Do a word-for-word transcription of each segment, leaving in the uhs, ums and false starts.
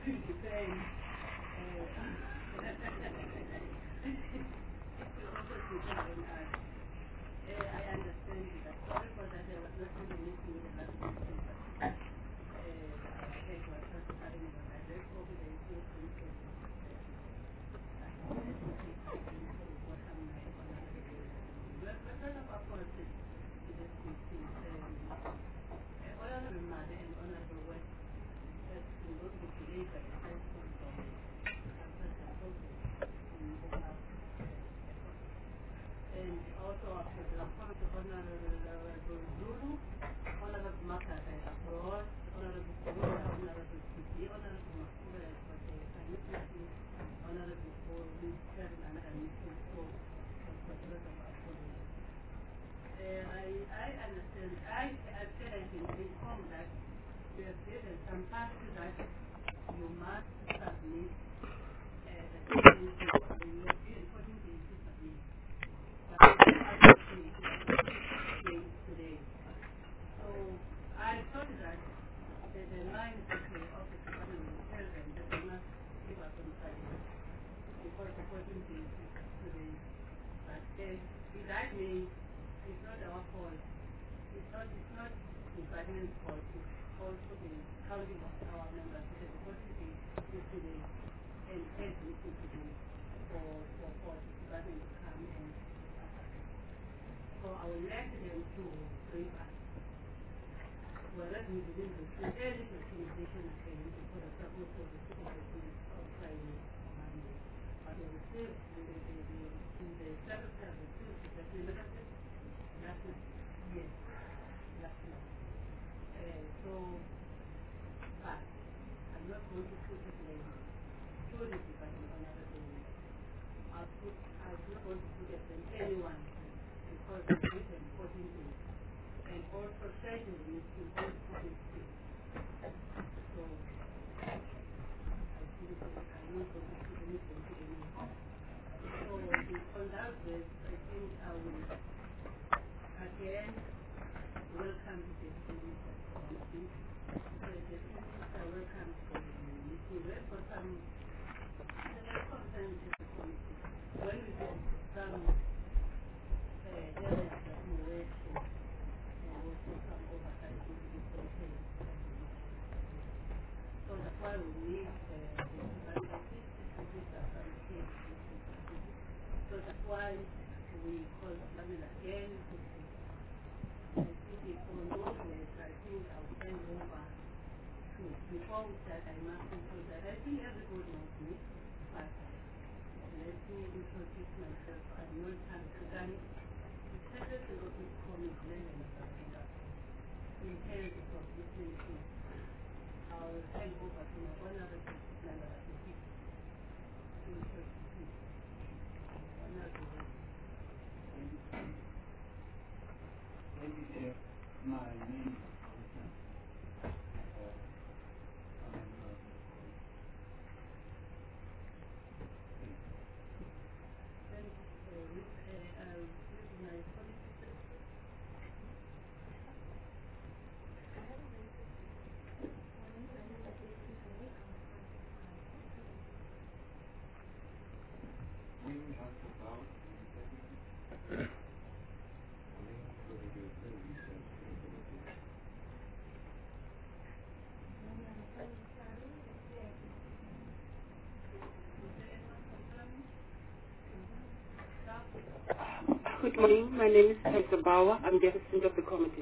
Good morning. My name is Hector Bauer. I'm the assistant of the committee.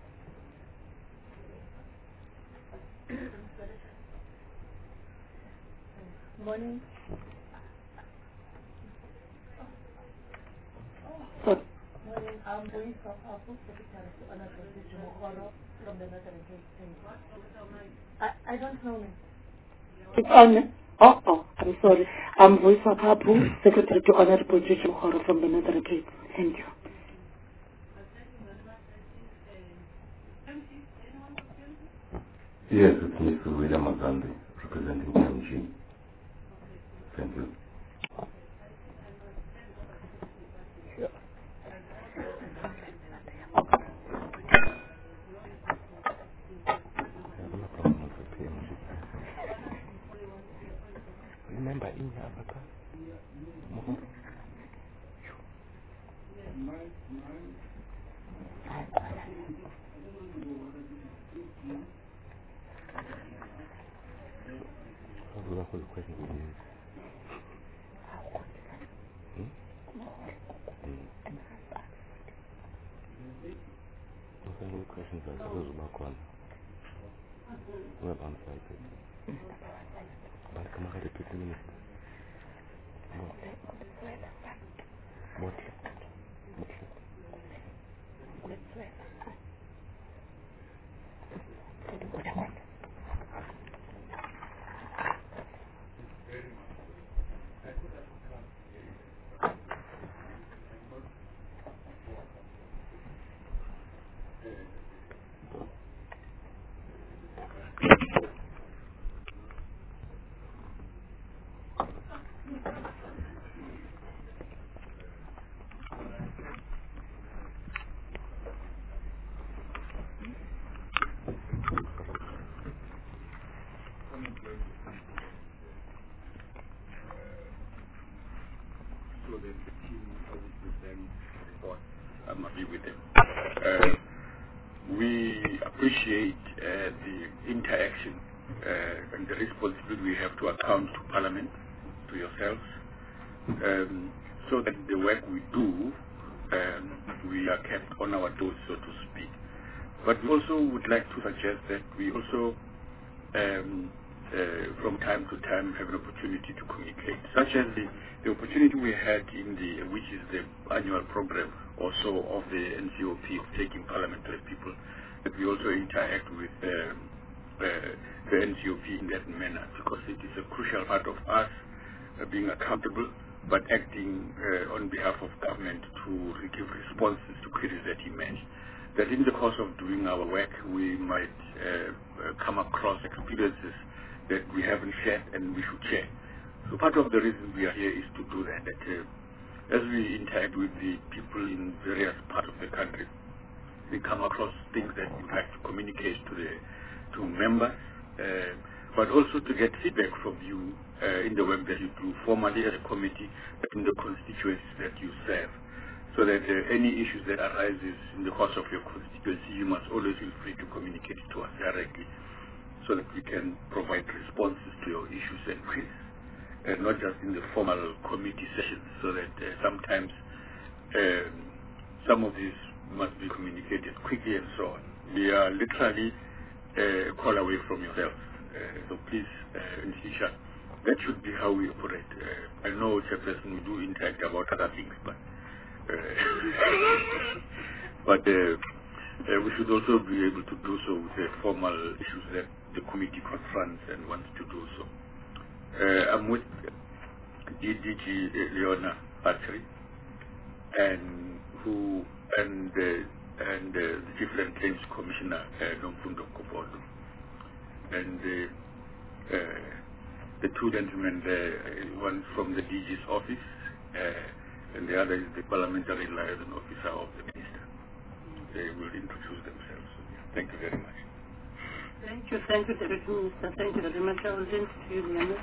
Morning. So, Morning. I'm Louise from Apple, Secretary to Honorable Jimohoro from the Northern Cape team. I, I don't know me. it's on. Oh, oh, I'm sorry. I'm Voisa Kapu, Secretary to Honorable Judge Mokoro from the Northern Cape. Thank you. Yes, it's Mister William Magandi, representing P M G. Thank you. Remember in your avatar? Mohoro? How do I hold the question with you? Hmm? Hmm. Those are the questions I suppose back on. Well answered. But come on, repeat the minute. What? What? So the team I will present report. I'm happy with them. Uh, we appreciate uh, the interaction uh, and the responsibility we have to account to Parliament, to yourselves, um, so that the work we do, um, we are kept on our toes, so to speak. But we also would like to suggest that we also um, uh, from time to time have an opportunity to communicate, such as the, the opportunity we had in the, which is the annual program also of the N C O P, of taking Parliament to the people, that we also interact with um, uh, the N C O P in that manner, because it is a crucial part of us uh, being accountable, but acting uh, on behalf of government to give responses to queries that emerge. That in the course of doing our work, we might uh, uh, come across experiences that we haven't shared and we should share. So part of the reason we are here is to do that, that uh, as we interact with the people in various parts of the country, we come across things that we'd like to communicate to the to members, uh, but also to get feedback from you uh, in the work that you do formally as a committee, but in the constituencies that you serve. So that uh, any issues that arises in the course of your constituency, you must always feel free to communicate to us directly, so that we can provide responses to your issues and queries, and not just in the formal committee sessions, so that uh, sometimes um, some of these must be communicated quickly and so on. We are literally uh, a call away from yourself. Uh, so please, uh, in future, that should be how we operate. Uh, I know, Chairperson, we do interact about other things, but uh, but uh, uh, we should also be able to do so with the formal issues that the committee confronts and wants to do so. Uh, I'm with D D G Leona Archery, and who and uh, and uh, the Chief Land Claims Commissioner uh, Nomfundo Kofodo, and uh, uh, the two gentlemen there, uh, one from the D G's office, uh, and the other is the Parliamentary Liaison Officer of the Minister. They will introduce themselves. Thank you very much. Thank you, thank you, Deputy Minister. Thank you very much. I will turn to you, Liana.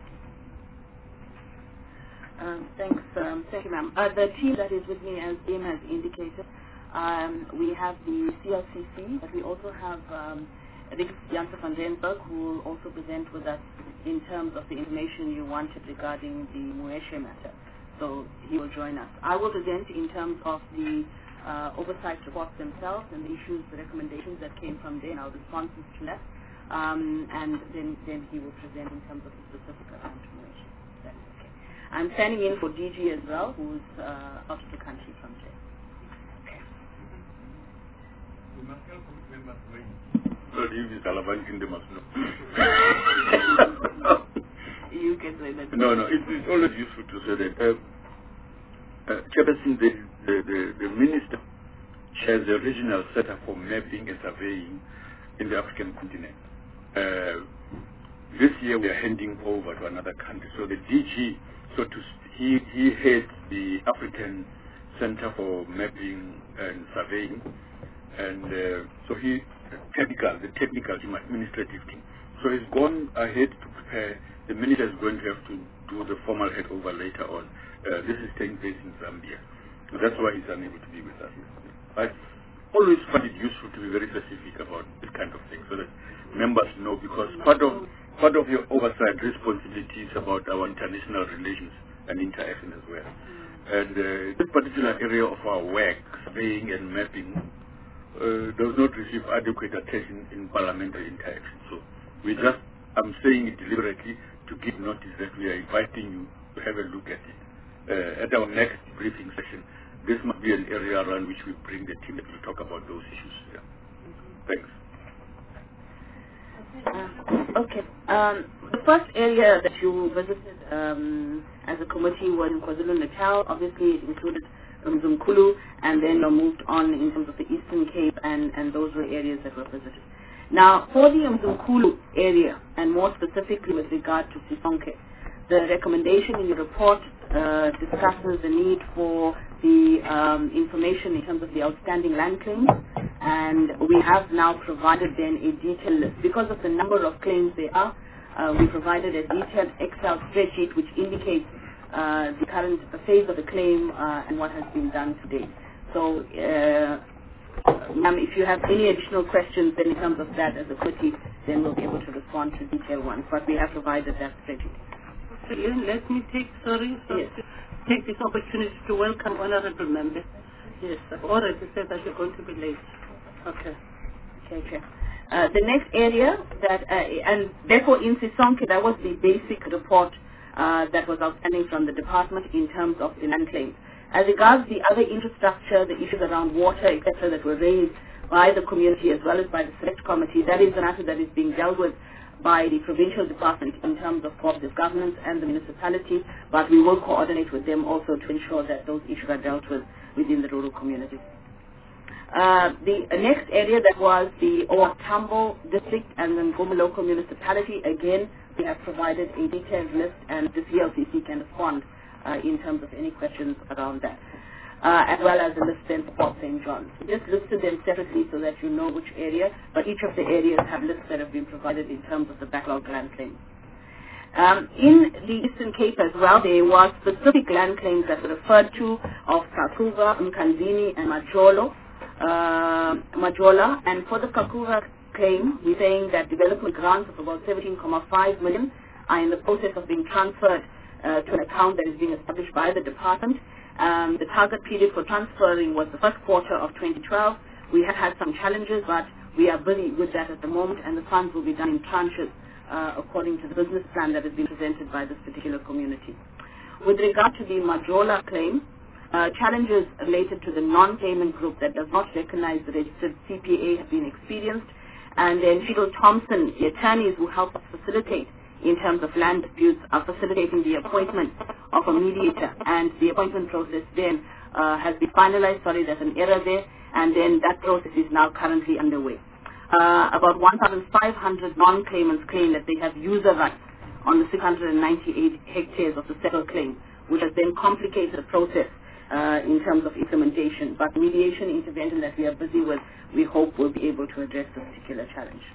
Um, thanks, um, thank you, ma'am. Uh, the team that is with me, as Dame has indicated, um, we have the C L C C, but we also have um, Rick Janssen van Rensburg, who will also present with us in terms of the information you wanted regarding the Moeshe matter. So he will join us. I will present in terms of the uh, oversight reports themselves and the issues, the recommendations that came from there, and our responses to that. Um, and then, then he will present in terms of the specific around Moeshe. That's okay. I'm standing in for D G as well, who's uh, out of the country from there. Okay. Well, you is relevant in the must know. You can say that. No, no, it is always useful to say that uh, uh, Chairperson, the, the, the, the Minister chairs the regional setup for mapping and surveying in the African continent. Uh, this year we are handing over to another country. So the D G, so to he he heads the African Center for Mapping and Surveying, and uh, so he technical the technical team, administrative team. So he's gone ahead to prepare. The minister is going to have to do the formal handover later on. Uh, this is taking place in Zambia. So that's why he's unable to be with us. I always find it useful to be very specific about this kind of thing so that members know, because part of part of your oversight responsibility is about our international relations and interaction as well. And uh, this particular area of our work, surveying and mapping, uh, does not receive adequate attention in parliamentary interaction. So we just, I'm saying it deliberately to give notice that we are inviting you to have a look at it. Uh, at our next briefing session, this must be an area around which we bring the team to talk about those issues. Yeah. Thanks. Uh, okay. Um, the first area that you visited um, as a committee was in KwaZulu-Natal. Obviously, it included Umzimkhulu, and then you moved on in terms of the Eastern Cape, and, and those were areas that were visited. Now, for the Umzimkhulu area, and more specifically with regard to Sisonke, the recommendation in the report uh, discusses the need for the um, information in terms of the outstanding land claims, and we have now provided then a detailed list. Because of the number of claims there are, uh, we provided a detailed Excel spreadsheet which indicates uh, the current phase of the claim uh, and what has been done to date. So, uh, ma'am, if you have any additional questions then in terms of that as a committee, then we'll be able to respond to detailed ones. But we have provided that spreadsheet. Let me take, sorry, sorry Yes. take this opportunity to welcome honorable members. Yes, I've already said that you're going to be late. Okay. Okay, okay. Uh, the next area that, uh, and therefore in Sisonke, that was the basic report uh, that was outstanding from the department in terms of the land claims. As regards the other infrastructure, the issues around water, et cetera, that were raised by the community as well as by the select committee, that is an matter that is being dealt with by the provincial department in terms of cooperative governance and the municipality, but we will coordinate with them also to ensure that those issues are dealt with within the rural community. Uh, the uh, next area that was the O R Tambo district and the Ngoma local municipality, again, we have provided a detailed list and the C L C C can respond uh, in terms of any questions around that. Uh, as well as the list then for Saint John's. We just listed them separately so that you know which area, but each of the areas have lists that have been provided in terms of the backlog land claims. Um, in the Eastern Cape as well, there were specific land claims that were referred to of Kakuva, Mkanzini, and Majolo, uh, Majola. And for the Kakuva claim, we're saying that development grants of about seventeen point five million are in the process of being transferred uh, to an account that is being established by the department. Um, the target period for transferring was the first quarter of twenty twelve. We have had some challenges, but we are busy with that at the moment, and the funds will be done in tranches uh, according to the business plan that has been presented by this particular community. With regard to the Majola claim, uh, challenges related to the non-payment group that does not recognize the registered C P A have been experienced, and then Fiddle Thompson, the attorneys who help us facilitate in terms of land disputes, are facilitating the appointment of a mediator, and the appointment process then uh, has been finalized. Sorry, there's an error there, and then that process is now currently underway. Uh, about one thousand five hundred non-claimants claim that they have user rights on the six hundred ninety-eight hectares of the settled claim, which has then complicated the process uh, in terms of implementation. But mediation intervention that we are busy with, we hope will be able to address this particular challenge.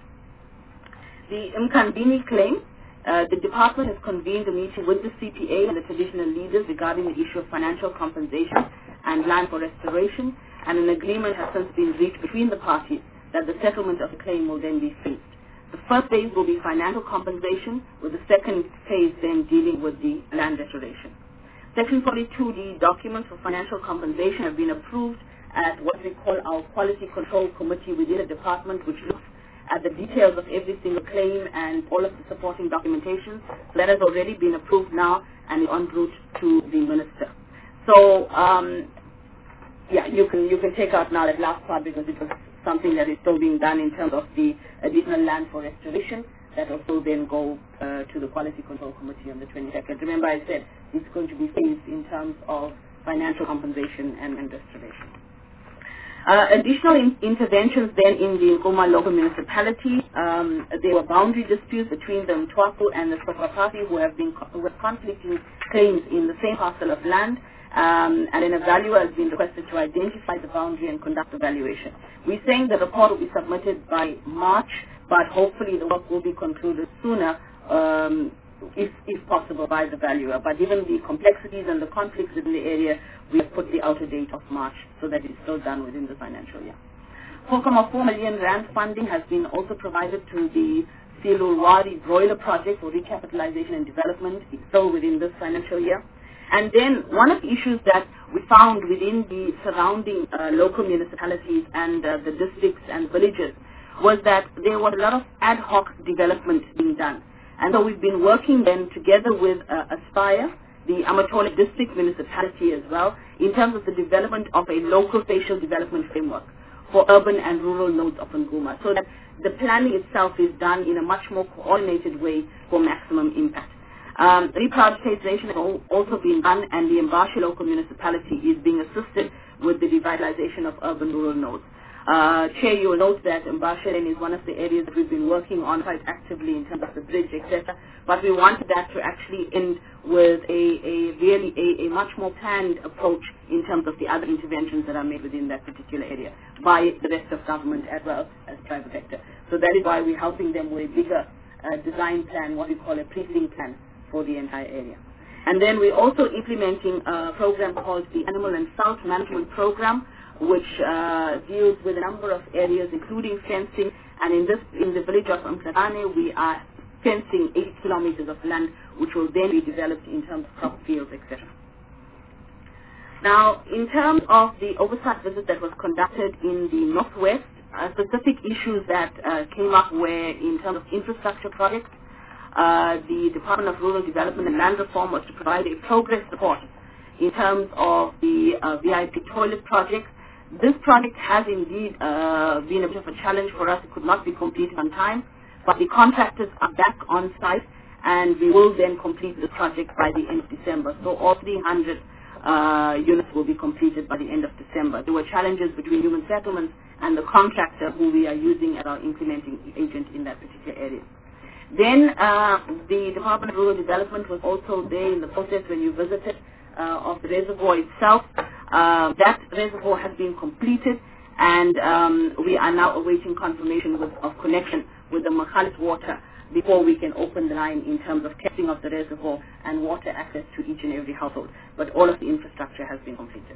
The Mkandini claim, Uh, the department has convened a meeting with the C P A and the traditional leaders regarding the issue of financial compensation and land for restoration, and an agreement has since been reached between the parties that the settlement of the claim will then be phased. The first phase will be financial compensation, with the second phase then dealing with the land restoration. Section forty-two D documents for financial compensation have been approved at what we call our Quality Control Committee within the department, which looks at the details of every single claim and all of the supporting documentation. So that has already been approved now and is en route to the minister. So, um, yeah, you can you can take out now that last part because it was something that is still being done in terms of the additional land for restoration. That will then go uh, to the Quality Control Committee on the twenty-second. Remember I said it's going to be phased in terms of financial compensation and, and restoration. Uh, additional in interventions then in the Ngoma local municipality. Um, there were boundary disputes between the Mtwaku and the Sokopati who have been co with conflicting claims in the same parcel of land, um, and an evaluator has been requested to identify the boundary and conduct evaluation. We're saying the report will be submitted by March, but hopefully the work will be concluded sooner um, if, if possible, by the valuer. But given the complexities and the conflicts in the area, we have put the outer date of March so that it's still done within the financial year. four point four million rand funding has been also provided to the Silulwari broiler project for recapitalization and development. It's still within this financial year. And then one of the issues that we found within the surrounding uh, local municipalities and uh, the districts and villages was that there was a lot of ad hoc development being done. And so we've been working then together with uh, Aspire, the Amatole district municipality as well, in terms of the development of a local spatial development framework for urban and rural nodes of Nguma, so that the planning itself is done in a much more coordinated way for maximum impact. Um, reprioritization has also been done, and the Mbashi local municipality is being assisted with the revitalization of urban-rural nodes. Uh, Chair, you will note that Mbashi is one of the areas that we've been working on quite actively in terms of the bridge, et cetera. But we wanted that to actually end with a, a really a, a much more planned approach in terms of the other interventions that are made within that particular area by the rest of government as well as private sector. So that is why we're helping them with a bigger uh, design plan, what we call a precinct plan for the entire area. And then we're also implementing a program called the Animal and Salt Management Program, which uh, deals with a number of areas, including fencing. And in this, in the village of Mkhatane, we are fencing eight kilometers of land, which will then be developed in terms of crop fields, et cetera. Now, in terms of the oversight visit that was conducted in the Northwest, uh, specific issues that uh, came up were in terms of infrastructure projects. Uh, the Department of Rural Development and Land Reform was to provide a progress report in terms of the uh, V I P toilet project. This project has indeed uh, been a bit of a challenge for us. It could not be completed on time, but the contractors are back on site, and we will then complete the project by the end of December. So all three hundred uh, units will be completed by the end of December. There were challenges between human settlements and the contractor who we are using as our implementing agent in that particular area. Then uh, the Department of Rural Development was also there in the process when you visited uh, of the reservoir itself. Uh, that reservoir has been completed, and um, we are now awaiting confirmation with, of connection with the Makhalis water before we can open the line in terms of testing of the reservoir and water access to each and every household. But all of the infrastructure has been completed.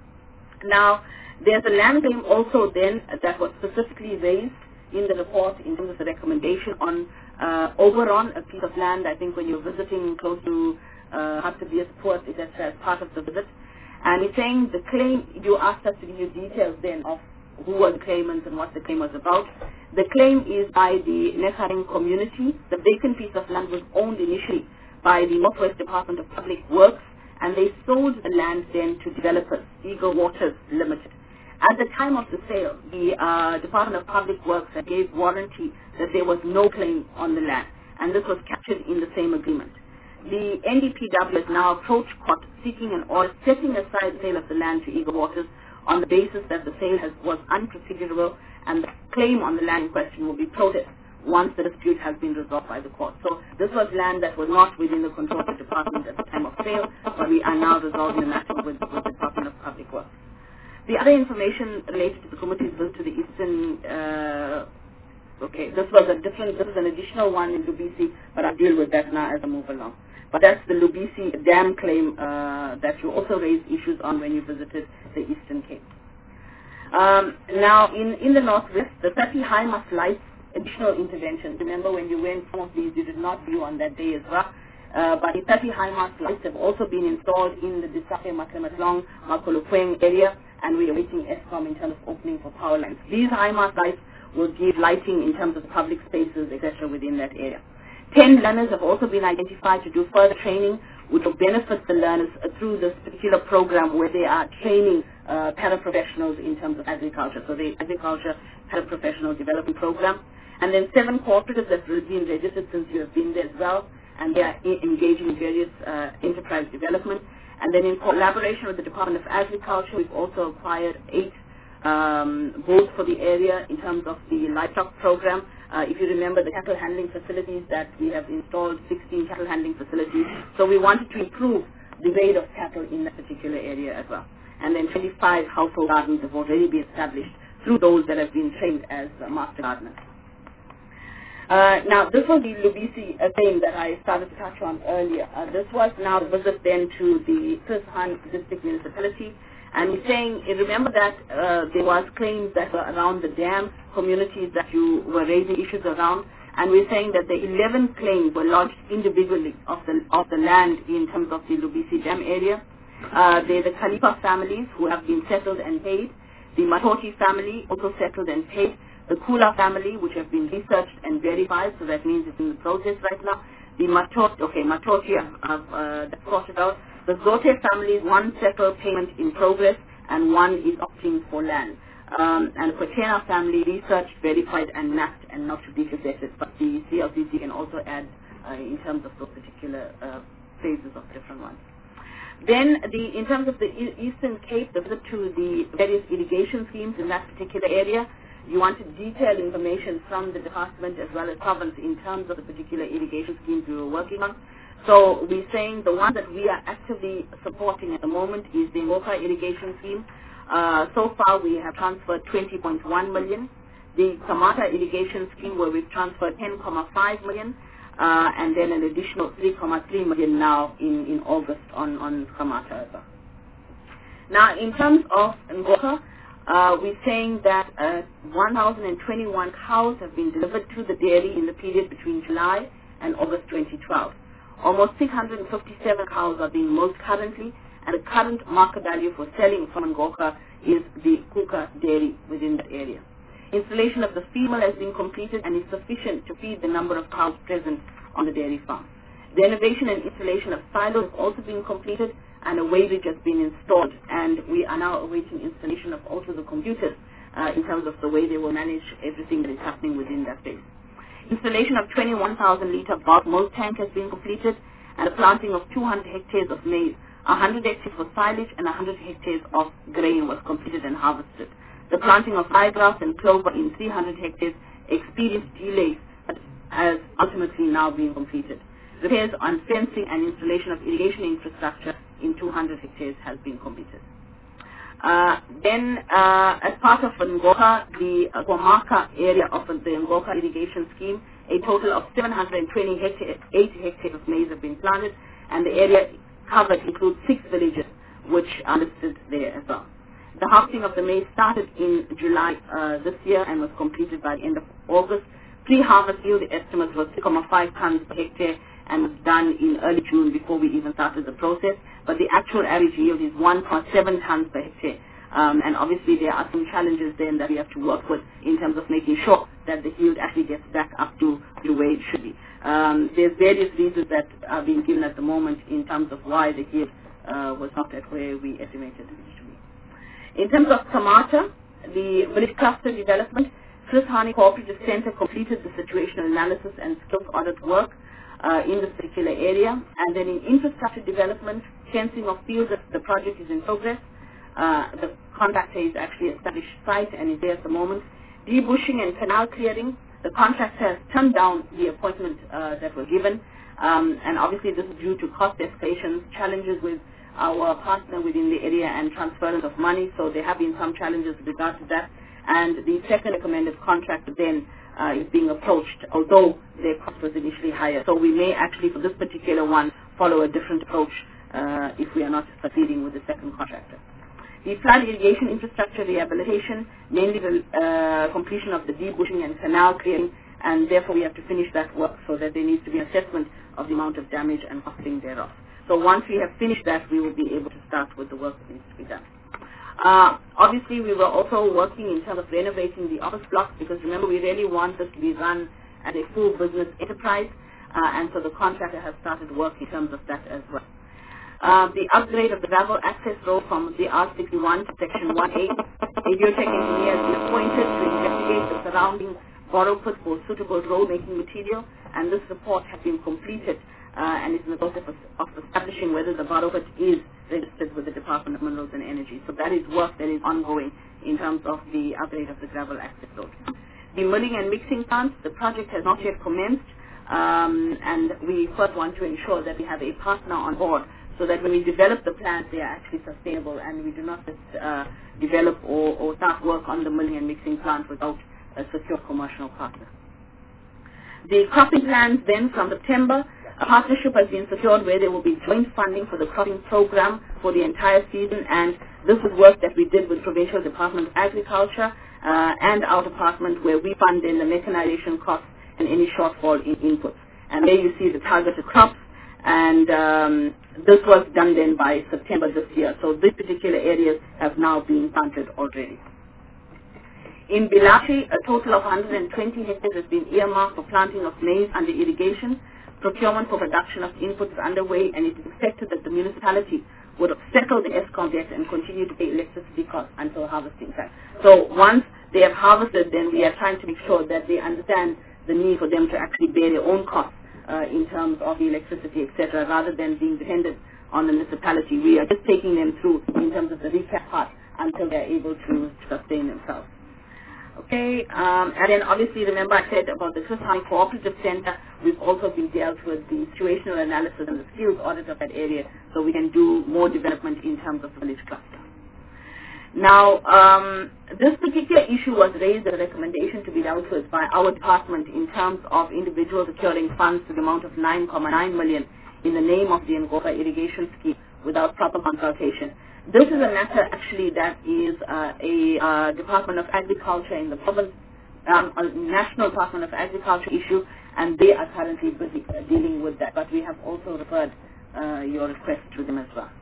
Now, there's a land claim also then that was specifically raised in the report in terms of the recommendation on uh, Oberon, a piece of land, I think when you're visiting close to uh, Hartbeespoort Port, that's as part of the visit. And it's saying the claim, you asked us to give you details then of who were the claimants and what the claim was about. The claim is by the Nekhareng community. The vacant piece of land was owned initially by the Northwest Department of Public Works, and they sold the land then to developers, Eagle Waters Limited. At the time of the sale, the uh, Department of Public Works gave warranty that there was no claim on the land, and this was captured in the same agreement. The N D P W has now approached court seeking an order setting aside the sale of the land to Eagle Waters on the basis that the sale has, was unprocedurable, and the claim on the land in question will be processed once the dispute has been resolved by the court. So this was land that was not within the control of the department at the time of sale, but we are now resolving the matter with, with the Department of Public Works. The other information related to the committee's visit to the Eastern, uh, okay, this was a different, this is an additional one in Lubisi, but I'll deal with that now as I move along. But that's the Lubisi Dam claim uh, that you also raised issues on when you visited the Eastern Cape. Um, now, in, in the Northwest, the thirty high-mast lights additional interventions. Remember when you went, some of these you did not view on that day as well. Uh, but the thirty high-mast lights have also been installed in the Disake, Maklematlang, Makolokweng area, and we are waiting Eskom in terms of opening for power lines. These high-mast lights will give lighting in terms of public spaces, et cetera, within that area. Ten learners have also been identified to do further training, which will benefit the learners uh, through this particular program where they are training uh, paraprofessionals in terms of agriculture. So the Agriculture Paraprofessional Development Program. And then seven cooperatives that have been registered since you have been there as well, and they are engaging in various uh, enterprise development. And then in collaboration with the Department of Agriculture, we've also acquired eight um, bulls for the area in terms of the livestock program. Uh, if you remember the cattle handling facilities that we have installed, sixteen cattle handling facilities. So we wanted to improve the rate of cattle in that particular area as well. And then twenty-five household gardens have already been established through those that have been trained as uh, master gardeners. Uh, now, this was the Lubisi uh, thing that I started to touch on earlier. Uh, this was now a visit then to the Chris Hani District Municipality. And he's saying, uh, remember that uh, there was claims that were around the dam communities that you were raising issues around. And we're saying that the eleven claims were lodged individually of the, of the land in terms of the Lubisi Dam area. Uh, they're the Khalifa families who have been settled and paid. The Matoti family also settled and paid. The Kula family, which have been researched and verified, so that means it's in the process right now. The Matoti, okay, Matoti have, have uh, sorted out. The Zote family, one settled payment in progress, and one is opting for land. Um, and the Kwetena family, researched, verified, and mapped, and not to be gazetted. But the C L C C can also add uh, in terms of those particular uh, phases of different ones. Then, the, in terms of the e Eastern Cape, the visit to the various irrigation schemes in that particular area, you wanted detailed information from the department as well as province in terms of the particular irrigation schemes we were working on. So we're saying the one that we are actively supporting at the moment is the Ngoka irrigation scheme. Uh, so far we have transferred twenty point one million. The Kamata irrigation scheme where we've transferred ten point five million. Uh, and then an additional three point three million now in, in August on, on Kamata as well. Now, in terms of Ngoka, uh, we're saying that uh, one thousand twenty-one cows have been delivered to the dairy in the period between July and August twenty twelve. Almost six hundred fifty-seven cows are being milked currently, and the current market value for selling from Ngoka is the Kuka dairy within that area. Installation of the female has been completed and is sufficient to feed the number of cows present on the dairy farm. The renovation and installation of silos has also been completed, and a weighbridge has been installed, and we are now awaiting installation of also the computers uh, in terms of the way they will manage everything that is happening within that base. Installation of twenty-one thousand litre bulk milk tank has been completed, and the planting of two hundred hectares of maize, one hundred hectares for silage, and one hundred hectares of grain was completed and harvested. The planting of ryegrass and clover in three hundred hectares experienced delays, but has ultimately now been completed. Repairs on fencing and installation of irrigation infrastructure in two hundred hectares has been completed. Uh, then, uh, as part of Ngoka, the uh, Gwamaka area of the Ngoka irrigation scheme, a total of seven hundred twenty-eight hectares of maize have been planted, and the area covered includes six villages, which are listed there as well. The harvesting of the maize started in July uh, this year and was completed by the end of August. Pre-harvest yield estimates was six point five tons per hectare and was done in early June before we even started the process. But the actual average yield is one point seven tons per hectare. Um, and obviously there are some challenges then that we have to work with in terms of making sure that the yield actually gets back up to the way it should be. Um, there's various reasons that are being given at the moment in terms of why the yield uh, was not at where we estimated it to be. In terms of Kamata, the village cluster development, Chris Hani Cooperative Center completed the situational analysis and skills audit work uh, in this particular area. And then in infrastructure development, fencing of fields, the project is in progress. Uh, the contractor is actually established site and is there at the moment. Debushing and canal clearing, the contractor has turned down the appointment uh, that were given. Um, and obviously this is due to cost escalations, challenges with our partner within the area and transference of money, so there have been some challenges with regard to that. And the second recommended contractor then uh, is being approached, although their cost was initially higher. So we may actually, for this particular one, follow a different approach uh, if we are not succeeding with the second contractor. The flood irrigation infrastructure rehabilitation, mainly the uh, completion of the debushing and canal clearing, and therefore we have to finish that work so that there needs to be an assessment of the amount of damage and costing thereof. So once we have finished that, we will be able to start with the work that needs to be done. Uh, obviously, we were also working in terms of renovating the office blocks because remember, we really want this to be run as a full business enterprise, uh, and so the contractor has started work in terms of that as well. Uh, the upgrade of the gravel access road from the R sixty-one to section one A, a geotech engineer has been appointed to investigate the surrounding borrow pit for suitable road making material, and this report has been completed uh, and is in the process of, of establishing whether the borrow pit is registered with the Department of Minerals and Energy. So that is work that is ongoing in terms of the upgrade of the gravel access road. The milling and mixing plants, the project has not yet commenced, um, and we first want to ensure that we have a partner on board so that when we develop the plants, they are actually sustainable and we do not just uh, develop or, or start work on the milling and mixing plant without a secure commercial partner. The cropping plans then from September, a partnership has been secured where there will be joint funding for the cropping program for the entire season, and this is work that we did with Provincial Department of Agriculture uh, and our department, where we fund in the mechanization costs and any shortfall in inputs. And there you see the targeted crops, and um, this was done then by September this year. So these particular areas have now been planted already. In Bilashi, a total of one hundred twenty hectares has been earmarked for planting of maize under irrigation. Procurement for production of inputs is underway, and it is expected that the municipality would settle the ESCOM debt and continue to pay electricity costs until harvesting time. So once they have harvested, then we are trying to make sure that they understand the need for them to actually bear their own costs uh, in terms of the electricity, et cetera, rather than being dependent on the municipality. We are just taking them through in terms of the recap part until they are able to sustain themselves. Okay, um, and then obviously remember I said about the Chris Hani Cooperative Center, we've also been dealt with the situational analysis and the skills audit of that area, so we can do more development in terms of the village cluster. Now, um, this particular issue was raised as a recommendation to be dealt with by our department in terms of individuals securing funds to the amount of nine point nine million in the name of the Ngofa irrigation scheme without proper consultation. This is a matter actually that is uh, a uh, Department of Agriculture in the province, um, a National Department of Agriculture issue, and they are currently busy uh, dealing with that. But we have also referred uh, your request to them as well.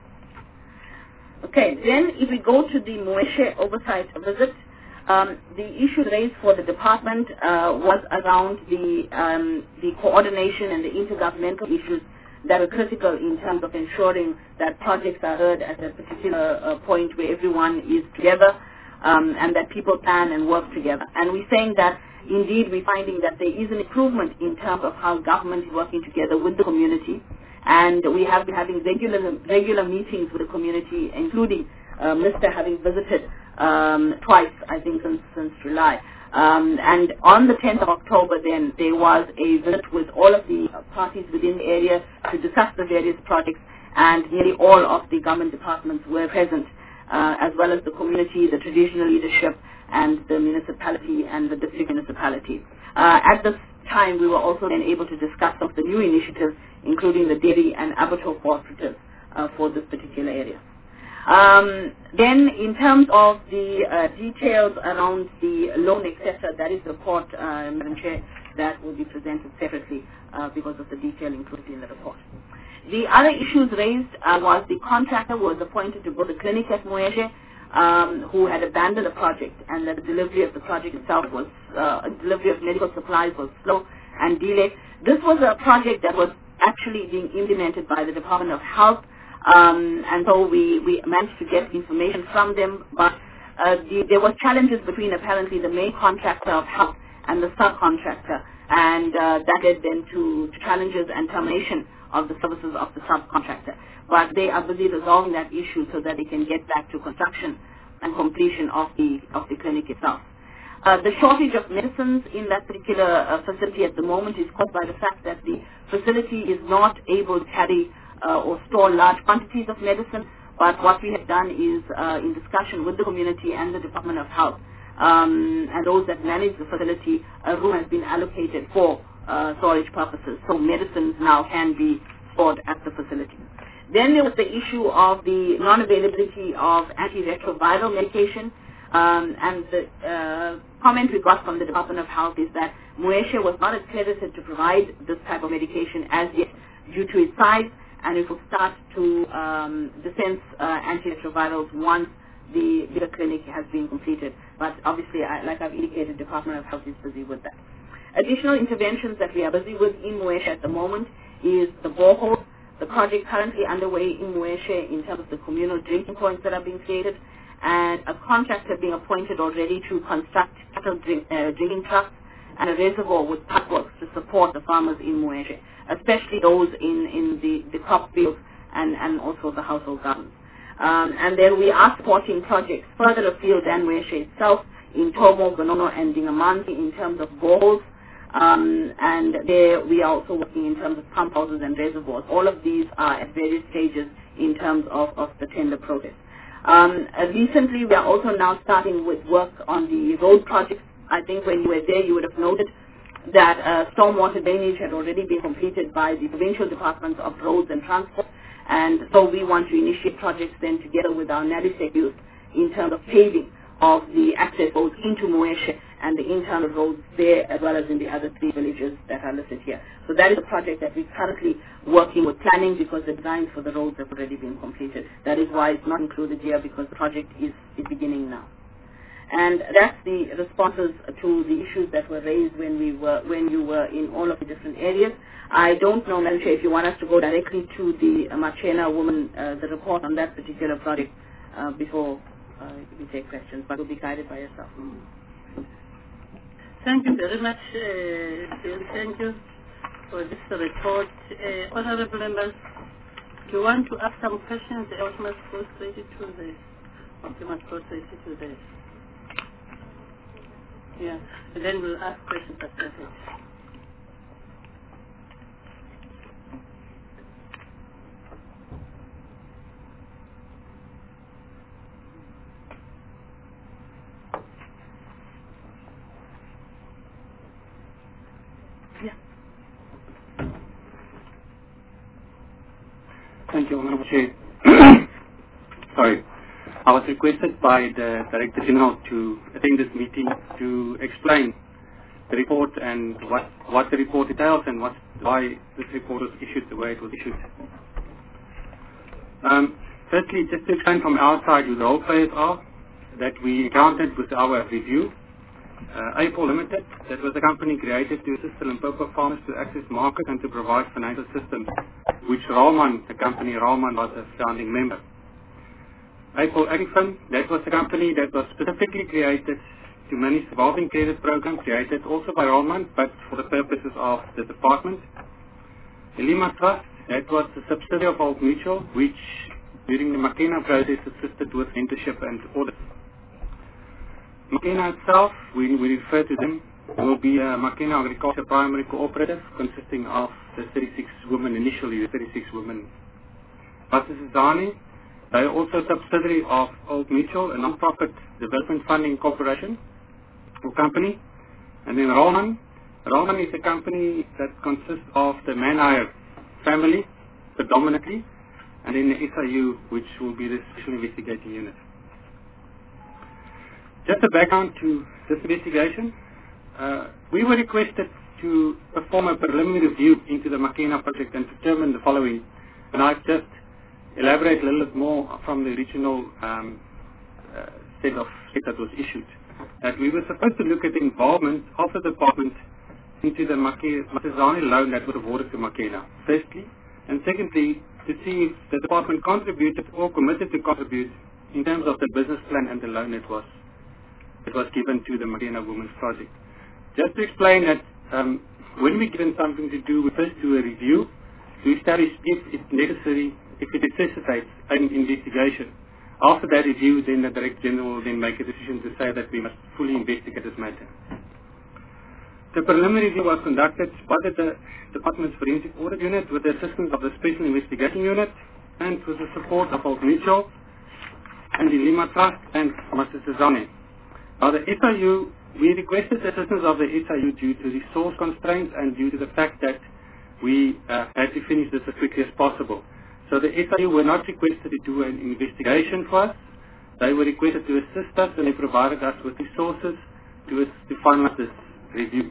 Okay, then if we go to the Moeshe oversight visit, um, the issue raised for the department uh, was around the um, the coordination and the intergovernmental issues that are critical in terms of ensuring that projects are heard at a particular uh, point where everyone is together um, and that people plan and work together. And we're saying that indeed we're finding that there is an improvement in terms of how government is working together with the community, and we have been having regular regular meetings with the community, including uh, Mister having visited um, twice, I think, since, since July. Um, and on the tenth of October then, there was a visit with all of the parties within the area to discuss the various projects, and nearly all of the government departments were present, uh, as well as the community, the traditional leadership, and the municipality and the district municipality. Uh, at this time, we were also then able to discuss some of the new initiatives, including the dairy and abattoir cooperatives uh, for this particular area. Um, then in terms of the uh, details around the loan, et cetera, that is the report, uh, Madam Chair, that will be presented separately uh, because of the detail included in the report. The other issues raised uh, was the contractor was appointed to build a clinic at Moeshe, um, who had abandoned the project, and that the delivery of the project itself was, uh, delivery of medical supplies was slow and delayed. This was a project that was actually being implemented by the Department of Health, Um, and so we, we managed to get information from them, but uh, the, there were challenges between apparently the main contractor of health and the subcontractor, and uh, that led then to challenges and termination of the services of the subcontractor. But they are busy resolving that issue so that they can get back to construction and completion of the, of the clinic itself. Uh, the shortage of medicines in that particular uh, facility at the moment is caused by the fact that the facility is not able to carry Uh, or store large quantities of medicine, but what we have done is, uh, in discussion with the community and the Department of Health, um, and those that manage the facility, a room has been allocated for uh, storage purposes, so medicines now can be stored at the facility. Then there was the issue of the non-availability of antiretroviral medication, um, and the uh, comment we got from the Department of Health is that Moeshe was not accredited to provide this type of medication as yet due to its size, and it will start to um, dispense uh, antiretrovirals once the bigger clinic has been completed. But obviously, I, like I've indicated, Department of Health is busy with that. Additional interventions that we are busy with in Moeshe at the moment is the borehole, the project currently underway in Moeshe in terms of the communal drinking points that are being created, and a contractor being appointed already to construct cattle drink, uh, drinking trucks and a reservoir with pipeworks to support the farmers in Moeshe, especially those in, in the, the crop fields and, and also the household gardens. Um, and then we are supporting projects further afield than Moeshe itself in Tomo, Gonono, and Dingamanzi in terms of boreholes. Um, and there we are also working in terms of pump houses and reservoirs. All of these are at various stages in terms of, of the tender process. Um, uh, recently, we are also now starting with work on the road projects. I think when you were there, you would have noted that uh, stormwater drainage had already been completed by the provincial departments of roads and transport, and so we want to initiate projects then together with our NADISEC youth in terms of paving of the access roads into Moeshe and the internal roads there, as well as in the other three villages that are listed here. So that is a project that we're currently working with planning, because the designs for the roads have already been completed. That is why it's not included here, because the project is, is beginning now. And that's the responses to the issues that were raised when we were when you were in all of the different areas. I don't know, Madam Chair, if you want us to go directly to the uh, Machena woman, uh, the report on that particular project uh, before uh, we take questions, but we'll be guided by yourself. Thank you very much, uh, Bill. Thank you for this report. Uh, honorable members, do you want to ask some questions? I must go straight to this. You must go straight to this. Yeah, and then we'll ask questions after that. Thank you, Honorable Chair. Sorry. I was requested by the Director General to attend this meeting to explain the report and what, what the report entails and what, why this report was issued the way it was issued. Um, firstly, just to explain from our side who the role players are that we encountered with our review. Uh, A P O Limited, that was a company created to assist the Limpopo farmers to access market and to provide financial systems, which Ralman, the company Ralman, was a founding member. A P O Agrifin, that was a company that was specifically created to manage the revolving credit program, created also by Ralman, but for the purposes of the department. The Lima Trust, that was a subsidiary of Old Mutual, which during the Makena process assisted with mentorship and audit. Makena itself, we, we refer to them, will be a Makena Agriculture Primary Cooperative consisting of the thirty-six women, initially the thirty-six women. Masisizani, they are also a subsidiary of Old Mutual, a non-profit development funding corporation or company. And then Ralman. Ralman is a company that consists of the Manhire family predominantly, and then the S I U, which will be the Special Investigating Unit. Just a background to this investigation. Uh, we were requested to perform a preliminary review into the Makena project and determine the following. And I've just elaborate a little bit more from the original um, uh, set of set that was issued. That we were supposed to look at the involvement of the department into the Masizani loan that was awarded to Makena, firstly. And secondly, to see if the department contributed or committed to contribute in terms of the business plan and the loan it was it was given to the Makena Women's Project. Just to explain that um, when we're given something to do, we first do a review to establish if it's necessary, if it necessitates an investigation. After that review, then the Director General will then make a decision to say that we must fully investigate this matter. The preliminary review was conducted by the Department's Forensic Audit Unit with the assistance of the Special Investigating Unit and with the support of Old Mutual and the Lima Trust and Masisizani. Now the S I U, we requested the assistance of the S I U due to resource constraints and due to the fact that we uh, had to finish this as quickly as possible. So the S I U were not requested to do an investigation for us. They were requested to assist us, and they provided us with resources to, to finalize this review.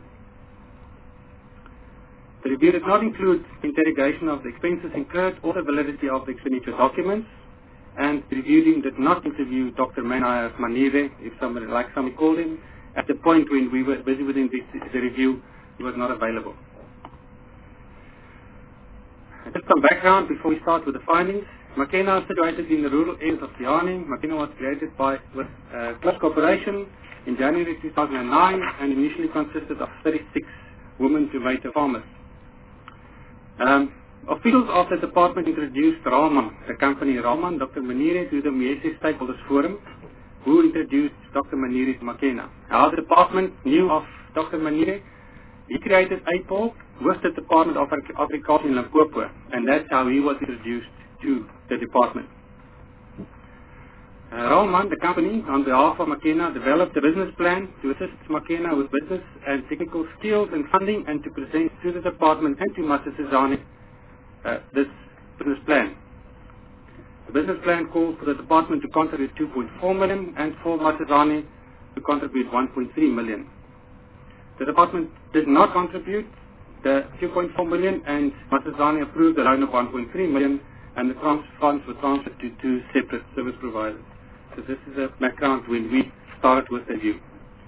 The review did not include interrogation of the expenses incurred or the validity of the expenditure documents, and the review did not interview Doctor Manhire Manire, if somebody like somebody called him. At the point when we were busy with the, the review, he was not available. Just some background before we start with the findings. Makena is situated in the rural areas of Siani. Makena was created by with uh, Plus Corporation in January two thousand nine and initially consisted of thirty-six women tomato farmers. Um, officials of the department introduced Ralman, the company Ralman, Doctor Manire, to the Miesi Stakeholders Forum, who introduced Doctor Manire to Makena. How the department knew of Doctor Manire, he created A P O with the Department of Agriculture in Limpopo, and that's how he was introduced to the department. Uh, Raulman, the company, on behalf of Makena, developed a business plan to assist Makena with business and technical skills and funding and to present to the department and to Masisizani uh, this business plan. The business plan calls for the department to contribute two point four million and for Masisizani to contribute one point three million. The department did not contribute the two point four million and Masisizani approved the loan of one point three million and the trans funds were transferred to two separate service providers. So this is a background when we started with the review.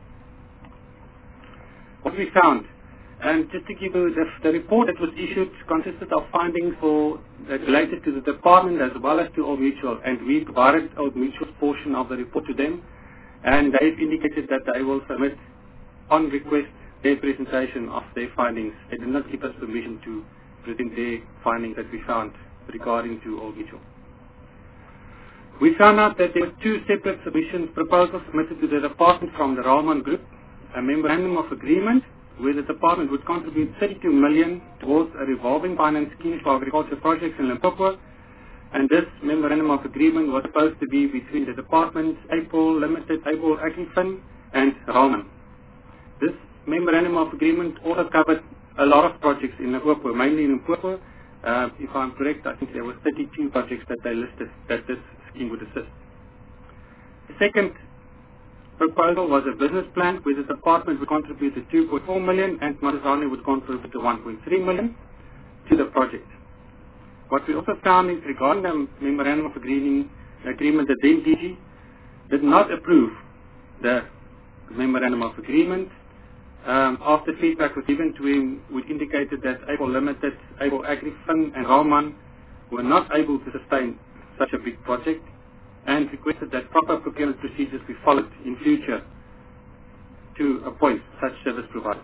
What we found, and just to give you the, the report that was issued consisted of findings for that related to the department as well as to Old Mutual, and we provided Old Mutual's portion of the report to them, and they've indicated that they will submit on request their presentation of their findings. They did not give us permission to present their findings that we found regarding to Old Mutual. We found out that there were two separate submission proposals submitted to the department from the Raulman Group, a memorandum of agreement where the department would contribute thirty-two million towards a revolving finance scheme for agriculture projects in Limpopo, and this memorandum of agreement was supposed to be between the department, A P O L Limited, A P O L AgriFund, and Raulman. This memorandum of agreement also covered a lot of projects in Limpopo, mainly in Limpopo. Uh, if I'm correct, I think there were thirty-two projects that they listed that this scheme would assist. The second proposal was a business plan where the department would contribute to two point four million and Masisizani would contribute to one point three million to the project. What we also found is regarding the memorandum of agreement, agreement that then D G did not approve the memorandum of agreement. Um, after feedback was given to him, we indicated that A P O L Limited, A P O L AgriFund and Raulman were not able to sustain such a big project and requested that proper procurement procedures be followed in future to appoint such service providers.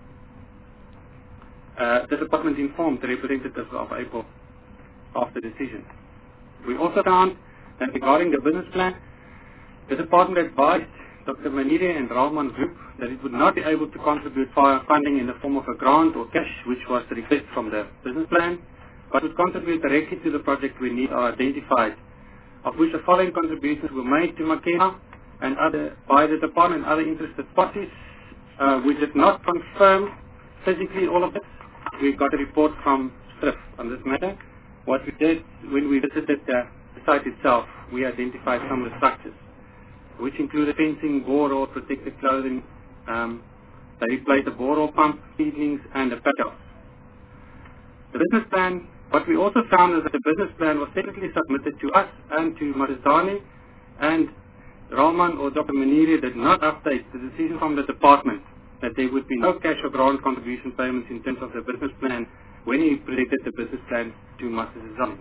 Uh, the department informed the representatives of A P O L of the decision. We also found that regarding the business plan, the department advised Doctor Manire and Raulman Group that it would not be able to contribute funding in the form of a grant or cash, which was the request from the business plan, but would contribute directly to the project when needs are identified, of which the following contributions were made to Makena and other by the department and other interested parties. Uh, we did not confirm physically all of this. We got a report from S T R I F on this matter. What we did when we visited the site itself, we identified some of the structures, which included fencing, borehole, protective clothing. Um, they replaced the borehole pump, seedlings, and the paddock. The business plan, what we also found is that the business plan was separately submitted to us and to Masisizani, and Raulman or Doctor Manire did not update the decision from the department that there would be no cash or grant contribution payments in terms of the business plan when he presented the business plan to Masisizani.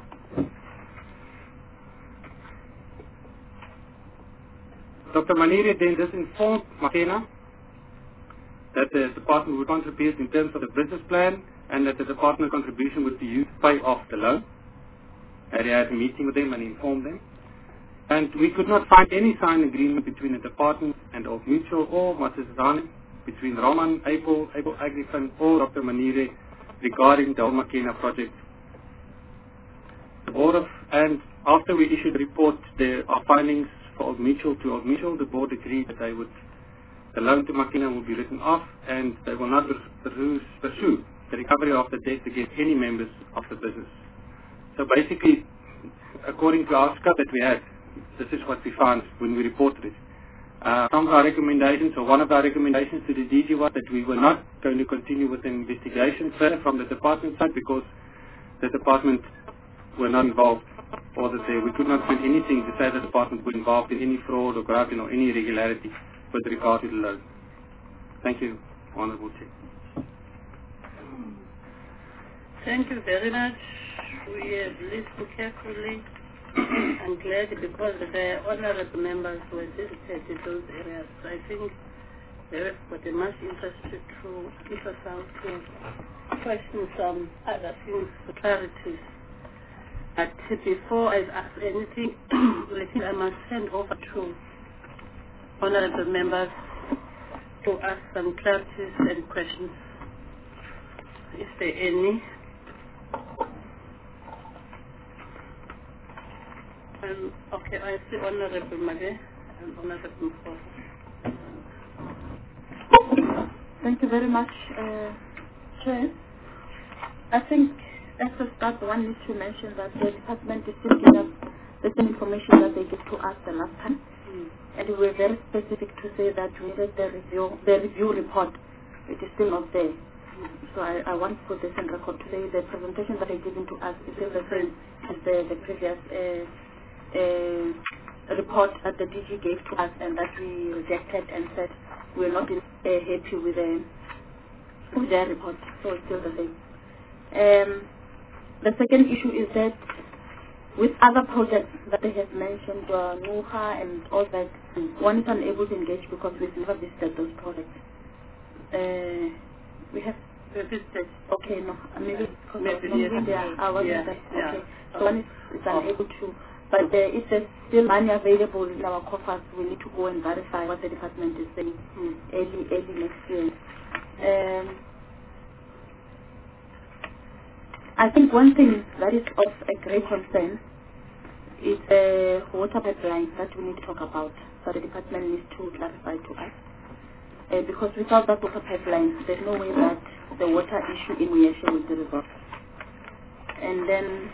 Doctor Manire then just informed Makena that the department would contribute in terms of the business plan and that the department contribution would be used to pay off the loan. And he had a meeting with them and informed them. And we could not find any signed agreement between the department and Old Mutual or Masisizani, between Raulman, A P O L, A P O L AgriFund or Doctor Manire regarding the Makena project. The board of, and after we issued the report, there are findings for Old Mutual to Old Mutual. The board agreed that they would, the loan to Makena will be written off and they will not pursue, pursue the recovery of the debt against any members of the business. So basically, according to our scope that we had, this is what we found when we reported it. Uh, some of our recommendations, or one of our recommendations to the D G was that we were not going to continue with the investigation further from the department side because the department were not involved, or that they, we could not find anything to say the department was involved in any fraud or corruption or any irregularity with regard to the loan. Thank you, Honorable Chair. Thank you very much. We have listened carefully. I'm glad because the honorable members were visited in those areas. I think they have got a much interest to give us out to question some other things for clarity. But before I ask anything, I think I must hand over to honorable members to ask some clarities and questions. Is there any? Um, okay, I see Honorable Mage and Honorable Mfo. Thank you very much, uh, Chair. I think at the start one needs to mention that the department is still giving us the same information that they gave to us the last time. Mm. And we were very specific to say that we read the review, the review report. It is still not there. So I, I want to put this in record today. The presentation that they given to us is still the same as the, the previous uh, uh, report that the D G gave to us and that we rejected and said we're not uh, happy with, the, with their report. So it's still the same. Um, the second issue is that with other projects that they have mentioned, uh, Nuha and all that, one is unable to engage because we've never visited those projects. Uh, we have visited. Okay, no, maybe because Maybe I was yes. not there. I wasn't Yeah, there. yeah. Okay, so one is, is unable to. But uh, if there's still money available in our coffers, we need to go and verify what the department is saying Mm. early, early next year. Um, I think one thing that is of a great concern is the water pipeline that we need to talk about. So the department needs to clarify to us. Uh, because without that water pipeline, there's no way that the water issue in Muyeshe will be resolved. And then,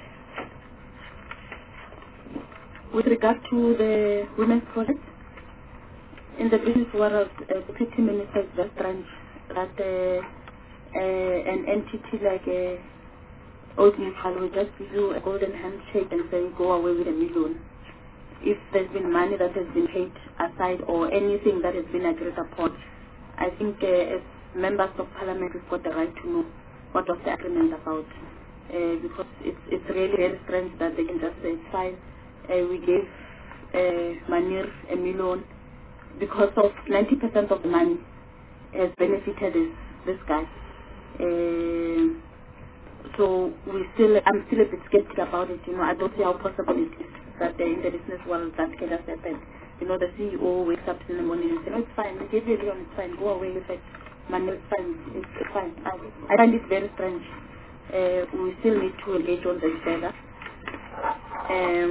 with regard to the women's project, in the business world, uh, the Deputy Minister is just trying that uh, uh, an entity like a Old Mutual will just give you a golden handshake and say, go away with a million. If there's been money that has been paid aside or anything that has been agreed upon, I think uh, as members of parliament we've got the right to know what was the agreement about. Uh, because it's, it's really very strange that they can just say, it's fine, uh, we gave uh, Manir a million because of ninety percent of the money has benefited this, this guy. Uh, so we still, I'm still a bit skeptical about it. You know, I don't see how possible it is that uh, in the business world that can just happen. You know, the C E O wakes up in the morning and says, no, it's fine, we gave you a million, it's fine, go away with it. Money, it's fine, it's, it's fine. I, I find it very strange. Uh, we still need to engage on this further. Um,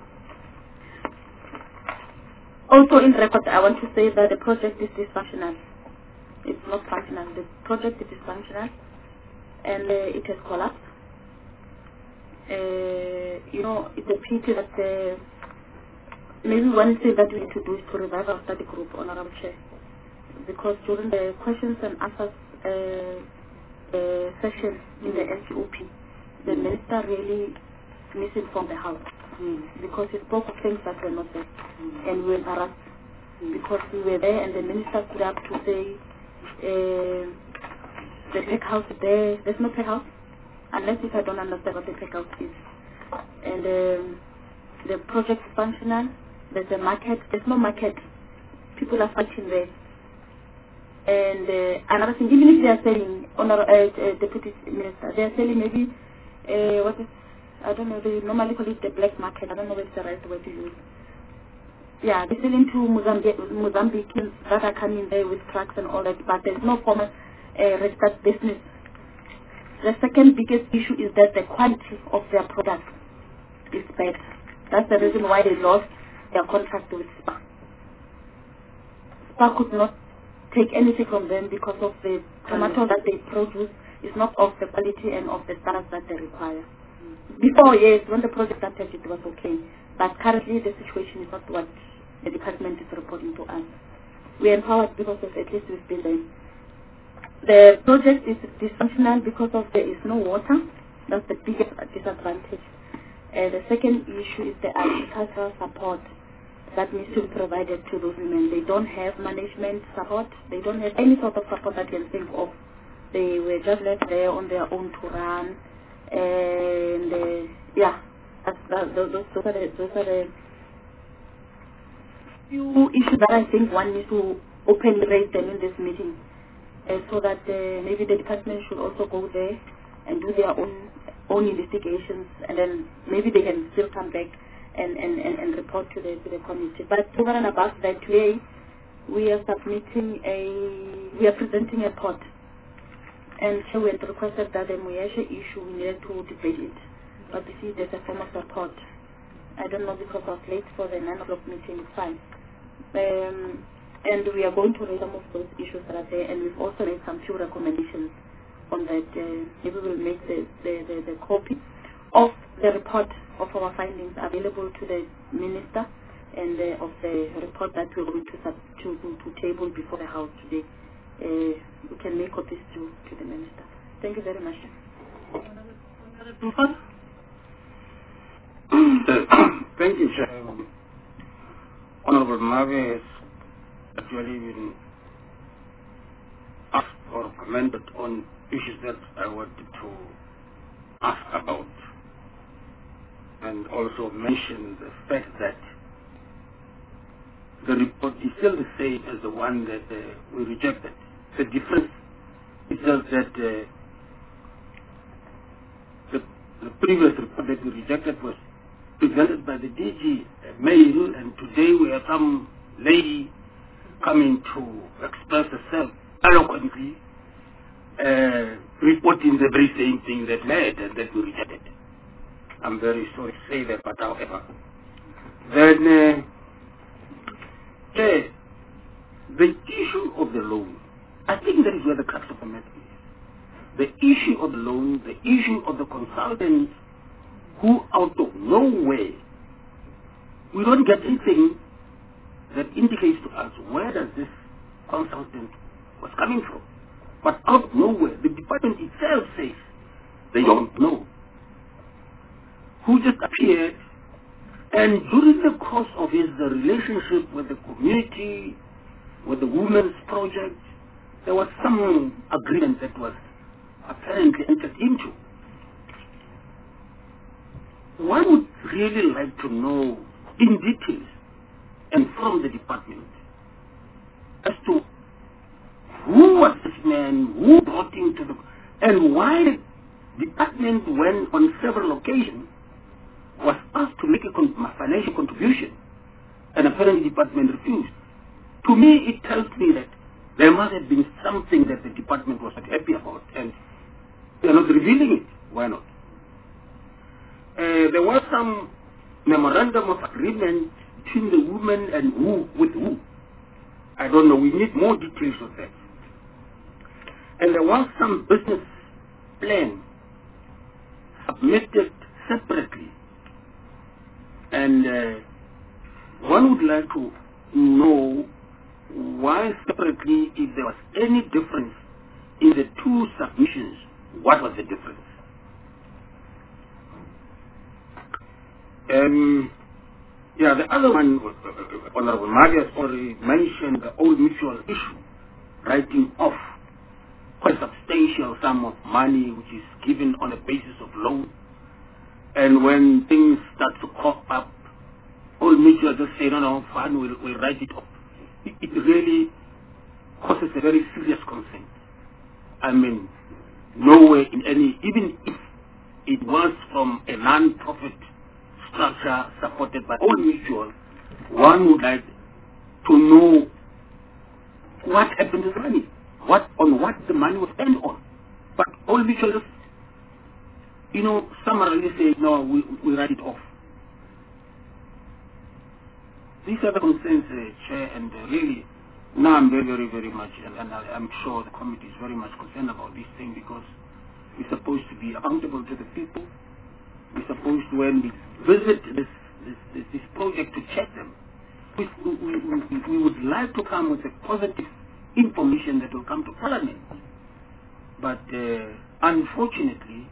also in record, I want to say that the project is dysfunctional. It's not functional. The project is dysfunctional and uh, it has collapsed. Uh, you know, it's a pity that uh, maybe one thing that we need to do is to revive our study group, Honorable Chair, because during the questions and answers uh, uh, session in the N C O P, the mm. minister really misinformed the House mm. because he spoke of things that were not there, mm. and we were embarrassed mm. because we were there and the minister stood up to say uh, the tech house is there. There's no tech house unless if I don't understand what the tech house is, and um, the project is functional. There's a market. There's no market. People are fighting there. And uh, another thing, even if they are selling, honor, uh, uh, deputy minister, they are selling maybe, uh, what is, I don't know, they normally call it the black market. I don't know what's the right word to use. Yeah, they're selling to Mozambique, Mozambicans that are coming there with trucks and all that, but there's no formal uh, registered business. The second biggest issue is that the quality of their product is bad. That's the reason why they lost their contract with S P A. S P A could not take anything from them because of the tomato that they produce is not of the quality and of the standards that they require. Before, yes, when the project started, it was okay. But currently, the situation is not what the department is reporting to us. We are empowered because of at least we've been there. The project is dysfunctional because of there is no water. That's the biggest disadvantage. Uh, the second issue is the agricultural support that needs to be provided to those women. They don't have management support. They don't have any sort of support that you can think of. They were just left there on their own to run. And uh, yeah, that's, that, those, those are the, those are the few issues that I think one needs to openly raise them in this meeting. Uh, so that uh, maybe the department should also go there and do their own own investigations, and then maybe they can still come back and, and, and, and report to the to the committee. But over and above that, today we are submitting a we are presenting a report, and so we had requested that the Muyeshe issue we needed to debate it. But you see, there's a form of support I don't know because I was late for the nine o'clock meeting. It's fine. Um, and we are going to raise some of those issues that are there, and we've also made some few recommendations on that. Uh, maybe we'll make the, the, the, the copy of the report of our findings available to the minister, and uh, of the report that we're going to, sub to, to, to table before the House today. Uh, we can make copies to, to the minister. Thank you very much. Thank you, Chair. Um, Honorable Mabe has actually been asked or commented on issues that I wanted to ask about, and also mention the fact that the report is still the same as the one that uh, we rejected. The difference is just that uh, the, the previous report that we rejected was presented by the D G uh, mail, and today we have some lady coming to express herself eloquently, uh, reporting the very same thing that we had and that we rejected. I'm very sorry to say that, but however, then uh, uh, the issue of the loan, I think that is where the crux of the matter is. The issue of the loan, the issue of the consultants who out of nowhere, we don't get anything that indicates to us where does this consultant was coming from. But out of nowhere, the department itself says they don't know. Who just appeared, and during the course of his the relationship with the community, with the Women's Project, there was some agreement that was apparently entered into. One would really like to know in details and from the department as to who was this man, who brought him to the, and why the department, when on several occasions was asked to make a con financial contribution, and apparently the department refused. To me, it tells me that there must have been something that the department was not happy about, and they are not revealing it. Why not? Uh, there was some memorandum of agreement between the women and who with who. I don't know. We need more details of that. And there was some business plan submitted separately. And uh, one would like to know why separately, if there was any difference in the two submissions, what was the difference? Um, yeah, the other one, uh, Honorable Mabe has already mentioned the Old Mutual issue, writing off quite substantial sum of money which is given on a basis of loan. And when things start to crop up, Old Mutual just say, no, no, fine, we'll, we'll write it off. It, it really causes a very serious concern. I mean, nowhere in any, even if it was from a non-profit structure supported by Old Mutual, one would like to know what happened to the money, what, on what the money was spent on. But Old Mutual just, you know, summarily say, no, we, we write it off. These are the concerns, uh, Chair, and uh, really, now I'm very, very, very much, and, and I, I'm sure the committee is very much concerned about this thing, because we're supposed to be accountable to the people. We're supposed to, when we visit this, this, this, this project, to check them. We, we, we, we would like to come with a positive information that will come to Parliament. But uh, unfortunately,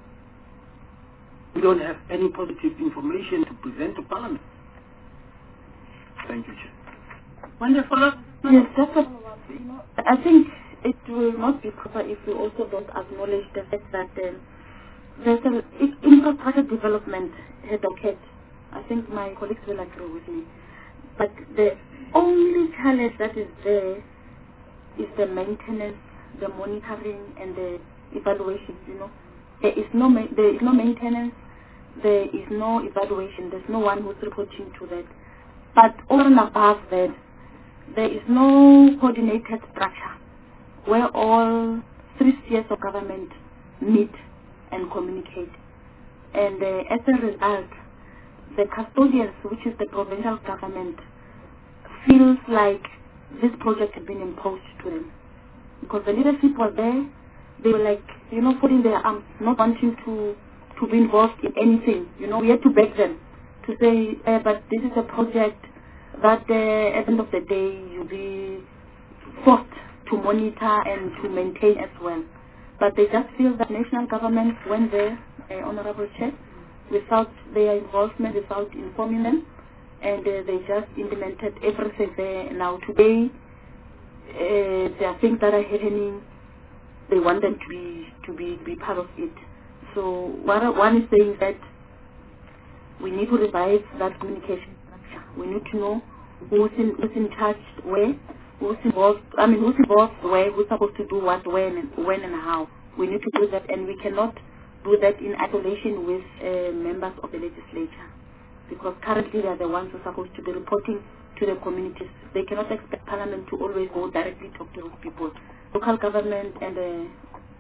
we don't have any positive information to present to Parliament. Thank you, Chair. Wonderful. Yes, that's a, you know, I think it will not be proper if we also don't acknowledge the fact that um, there's an infrastructure development had occurred. I think my colleagues will agree with me. But the only challenge that is there is the maintenance, the monitoring, and the evaluation. You know, there is no ma there is no maintenance, there is no evaluation. There's no one who's reporting to that. But over and above that, there is no coordinated structure where all three spheres of government meet and communicate. And uh, as a result, the custodians, which is the provincial government, feels like this project had been imposed to them. Because the leadership was there, they were like, you know, putting their arms, not wanting to, to be involved in anything. You know, we had to beg them to say, eh, but this is a project that uh, at the end of the day you'll be forced to monitor and to maintain as well. But they just feel that national government went there, uh, Honorable Chair, without their involvement, without informing them, and uh, they just implemented everything there. Now today, uh, there are things that are happening. They want them to be to be be part of it. So what one is saying that we need to revive that communication structure. We need to know who's in who's in charge where, who's involved. I mean, who's involved where, who's supposed to do what, when, and when and how. We need to do that, and we cannot do that in isolation with uh, members of the legislature, because currently they are the ones who are supposed to be reporting to the communities. They cannot expect Parliament to always go directly talk to those people. Local government and uh,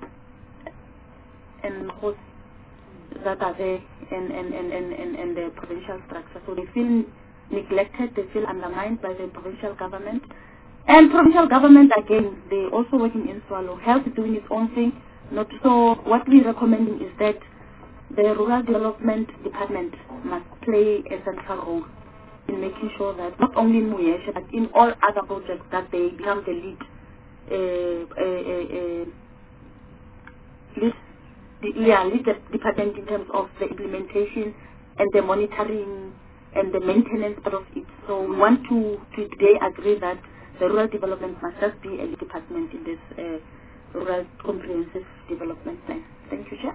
and hosts that are there, and, and, and, and, and, and the provincial structure. So they feel neglected, they feel undermined by the provincial government. And provincial government, again, they're also working in Swallow. Health is doing its own thing. Not so. What we're recommending is that the Rural Development Department must play a central role in making sure that not only in Muyeshe, but in all other projects, that they become the lead, uh, uh, uh, uh, lead The, yeah, lead the department in terms of the implementation and the monitoring and the maintenance part of it. So we want to, to today agree that the rural development must just be a lead department in this uh, rural comprehensive development plan. Thank you, Chair.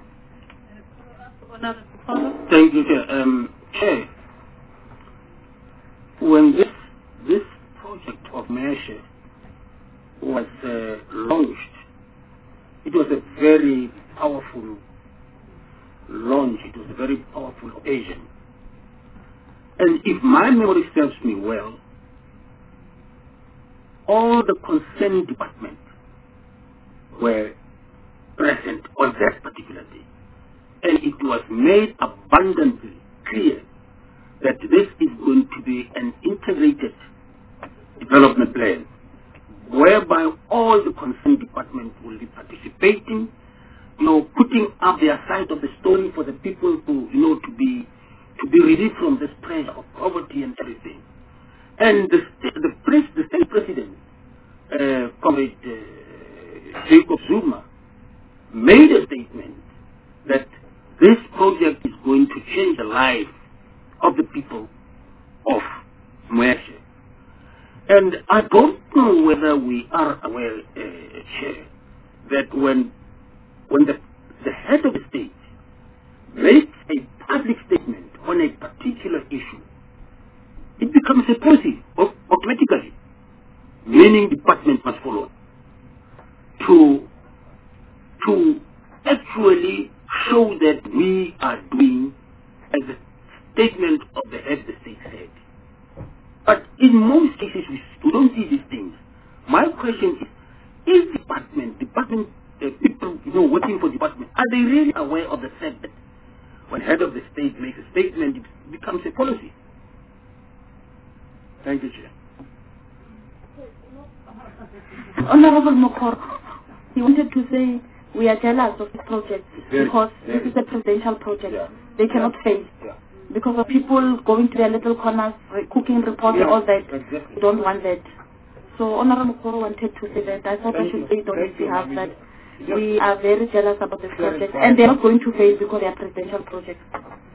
Thank you, Chair. Um, Chair, when this this project of Muyeshe was uh, launched, it was a very powerful launch. It was a very powerful occasion. And if my memory serves me well, all the concerned departments were present on that particular day. And it was made abundantly clear that this is going to be an integrated development plan, whereby all the concerned departments will be participating, you know, putting up their side of the story for the people who, you know, to be to be relieved from this pressure of poverty and everything. And the the, pres, the state president, uh, Comrade uh, Jacob Zuma, made a statement that this project is going to change the life of the people of Muyeshe. And I don't know whether we are aware, uh, Chair, that when when the, the head of the state makes a public statement on a particular issue, it becomes a policy automatically, meaning department must follow to to actually show that we are doing as a statement of the head of the state said. But in most cases, we, we don't see these things. My question is, is department, department uh, people, you know, working for department, are they really aware of the fact that when head of the state makes a statement, it becomes a policy? Thank you, Chair. Honorable Mokor, he wanted to say we are jealous of this project Very, because very. this is a presidential project. Yeah. They cannot Yeah. fail. Yeah. Because of people going to their little corners, re- cooking reports Yeah, and all that. exactly. We don't want that. So Honorable Mokoro wanted to say that. I thought I Thank should you. say it on his Thank you, behalf Mami. that Just- we are very jealous about this Very project. fine. And they're not going to fail because they are presidential projects.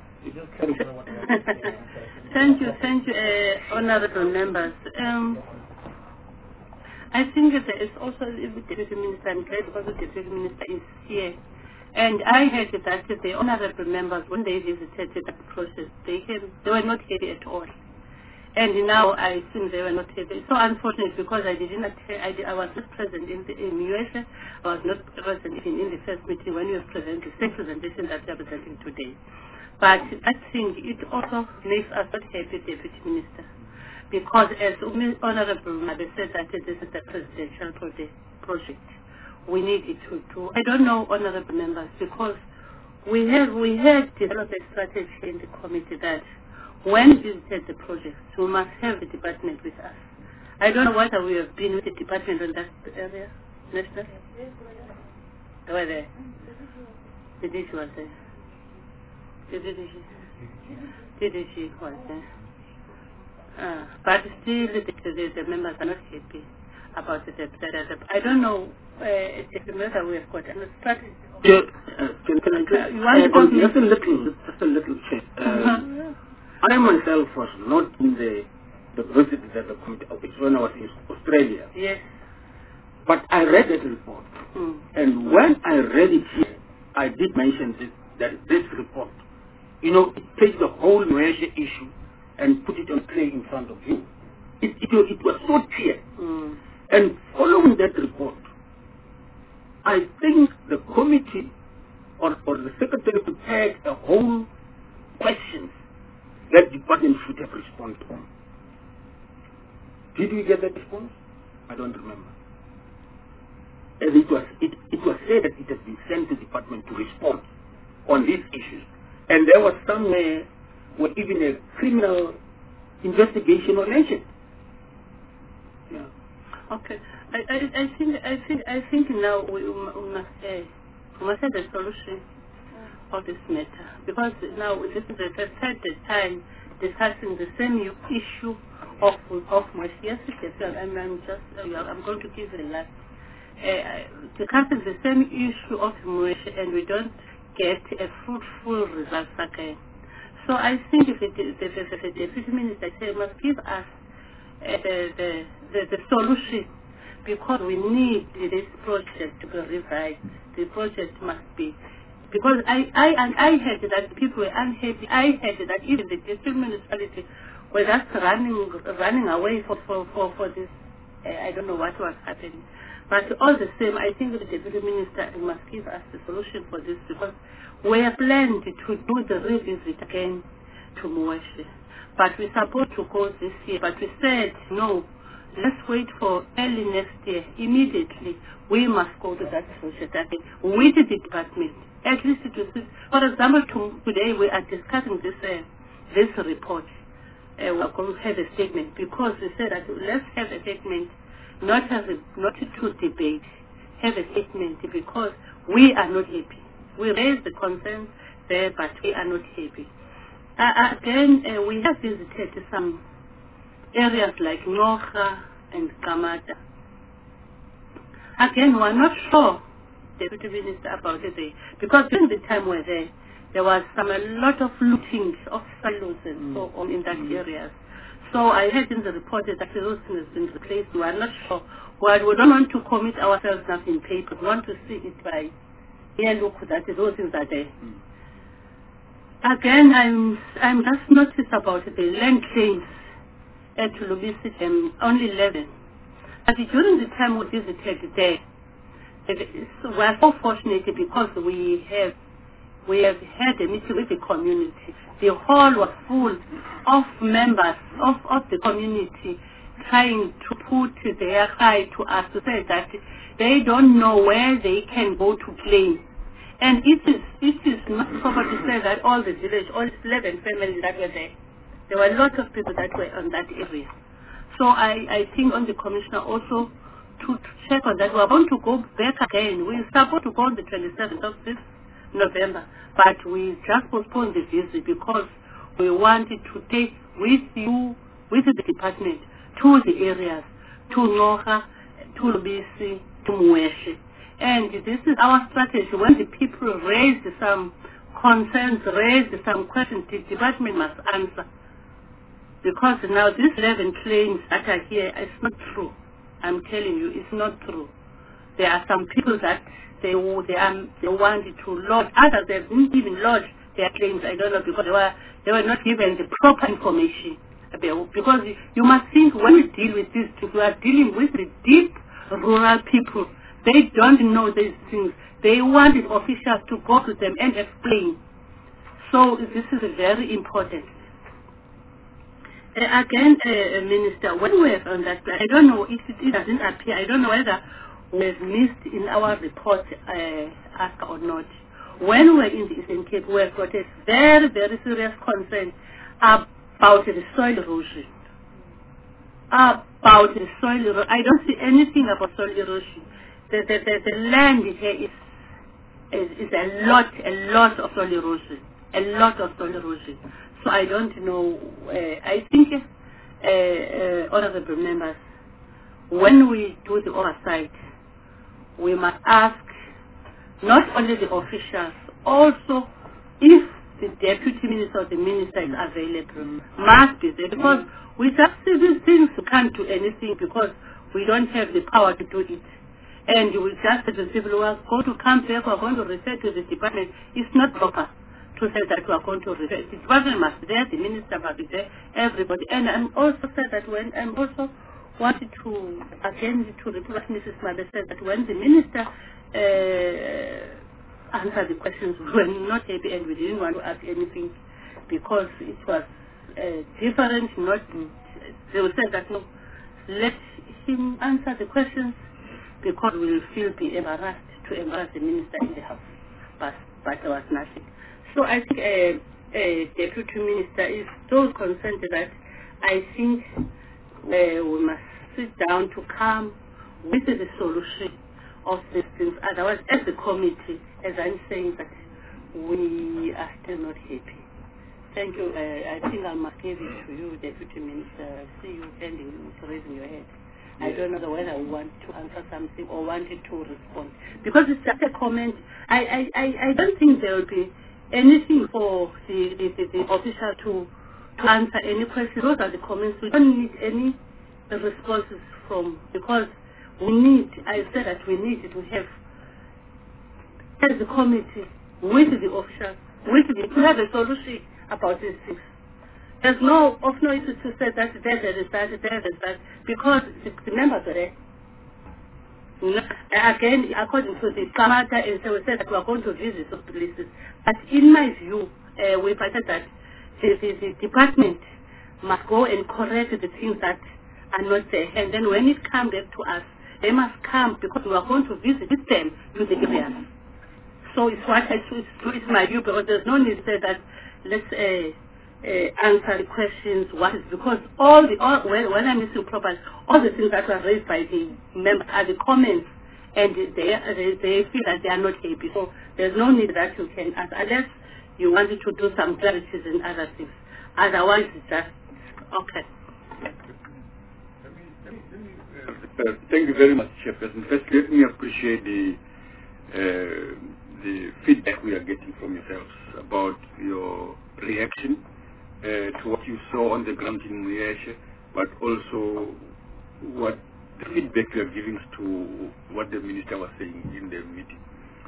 Thank you, thank you, uh, honorable members. Um, I think that there is also the Deputy Minister, I'm glad because the Deputy Minister is here. And I heard that the honorable members, when they visited that process, they, came, they were not happy at all. And now I think they were not happy. It's so unfortunate because I didn't attend, I, did, I was not present in the in U S A. I was not present even in the first meeting when you were presenting the same presentation that we are presenting today. But I think it also makes us not happy, Deputy Minister, because as Honorable Mabe said that this is a presidential project. project. We need it to do. I don't know, honorable members, because we have we had developed a strategy in the committee that when we visited the project, we must have the department with us. I don't know whether we have been with the department on that area, National. They were there. The D C was there. The D C, the D C was there. Uh, but still, the, the, the members are not happy about the, the, the, the I don't know uh, whether we have got a strategy. Yeah, uh, can, can I just, uh, you want uh, to go just a little, just a little check. Uh, uh-huh. I myself was not in the the visit that the committee office when I was in Australia. Yes. But I read that report, Mm. and when I read it here, I did mention this, that this report, you know, it takes the whole Malaysia issue and put it on play in front of you. It, it, it was so clear. Mm. And following that report, I think the committee or, or the secretary prepared a whole questions that the department should have responded on. Did we get that response? I don't remember. And it was it, it was said that it has been sent to the department to respond on these issues. And there was somewhere where even a criminal investigation was mentioned. Yeah. Okay. I, I, I think I think I think now we, we must uh, we must have the solution of this matter, because now this is the third time discussing the same issue of of my yes, yes, I'm, I'm just I'm going to give a last uh, discussing the same issue of Malaysia, and we don't get a fruitful result again. So I think if the the, the, the deputy minister must give us uh, the, the the the solution, because we need this project to be revived. The project must be, because I I and I heard that people were unhappy. I heard that even the district municipality were just running running away for for for, for this. Uh, I don't know what was happening, but all the same, I think the deputy minister must give us the solution for this, because we are planned to do the revisit again to Moeshe, but we're supposed to go this year. But we said no. Let's wait for early next year. Immediately, we must go to that project again with the department. At least to see. For example, to, today we are discussing this uh, this report. Uh, we are going to have a statement, because we said that let's have a statement, not have a, not to debate, have a statement, because we are not happy. We raised the concerns there, but we are not happy. Uh, again, uh, we have visited some areas like Nocha and Kamata. Again, we are not sure, Deputy Minister, about it there, because during the time we were there, there was some a lot of looting of silos and so on in that mm. area. So I heard in the report that those things have been replaced. We are not sure. Well, we don't want to commit ourselves now in paper. We want to see it by here. Look, that those things are there. Mm. Again, I'm I'm just noticed about the land claims at Lubisi, um, only eleven. But during the time we visited there, we are so fortunate because we have we have had a meeting with the community. The hall was full of members of, of the community trying to put their cry to us to say that they don't know where they can go to claim. And it is it is not proper to say that all the village, all eleven families that were there, there were a lot of people that were on that area. So I, I think on the commissioner also to, to check on that. We are going to go back again. We are supposed to go on the twenty-seventh of this November, but we just postponed the visit because we wanted to take with you, with the department, to the areas, to Nocha, to Lubisi, to Moeshe. And this is our strategy. When the people raise some concerns, raise some questions, the department must answer. Because now these eleven claims that are here, it's not true. I'm telling you, it's not true. There are some people that they they, are, they wanted to lodge, others they didn't even lodge their claims. I don't know, because they were they were not given the proper information. Because you must think, when we deal with this, we are dealing with the deep rural people. They don't know these things. They wanted officials to go to them and explain. So this is very important. Uh, again, uh, Minister, when we have on that, I don't know if it, it doesn't appear. I don't know whether we've missed in our report uh, ask or not. When we're in the Eastern Cape, we've got a very, very serious concern uh, about the soil erosion. About the soil erosion. I don't see anything about soil erosion. The, the, the, the land here is, is, is a lot, a lot of soil erosion. A lot of soil erosion. So I don't know. Uh, I think, uh, uh, honorable members, when we do the oversight, we must ask not only the officials, also if the deputy minister or the minister is available, must be there, because we just see these things, we can't do anything because we don't have the power to do it. And we just as the civil work go to come back, we are going to refer to the department. It's not proper to say that we are going to refer. The department must be there, the minister must be there, everybody. And I'm also said that when I'm also wanted to again to repeat what Missus Mabe said, that when the minister uh, answered the questions, we were not happy and we didn't want to ask anything because it was uh, different. Not they would say that no, let him answer the questions because we will feel be embarrassed to embarrass the minister in the house. But but there was nothing. So I think a, a deputy minister is so concerned that I think uh, we must sit down to come with the solution of these things. Otherwise, as a committee, as I'm saying, that we are still not happy. Thank you. Uh, I think I must give it to you, Deputy Minister. I see you bending, raising your head. I don't know whether I want to answer something or wanted to respond. Because it's just a comment. I, I, I, I don't think there will be anything for the, the, the, the official to, to answer any questions. Those are the comments. We don't need any responses from, because we need, I said that we need to have, as the committee, with the official, with the, to have a solution about these things. There's no of no issue to say that there there is that, there is that, because the, the members are there. You know, again, according to the Kamata, and so we said that we are going to visit those places. But in my view, uh, we find that the, the, the department must go and correct the things that are not there. And then when it comes back to us, they must come because we are going to visit them to the areas. So it's what I choose to, it's my view, because there's no need to say that let's uh, uh, answer the questions. What is, because all the all when, when I'm missing properly, all the things that were raised by the members are the comments, and they they, they feel that they are not happy. So there's no need that you can ask unless you wanted to do some clarities and other things. Otherwise, it's just okay. Uh, thank you very much, Chairperson. First, let me appreciate the uh, the feedback we are getting from yourselves about your reaction uh, to what you saw on the ground in Muyeshe, but also what the feedback you are giving to what the minister was saying in the meeting.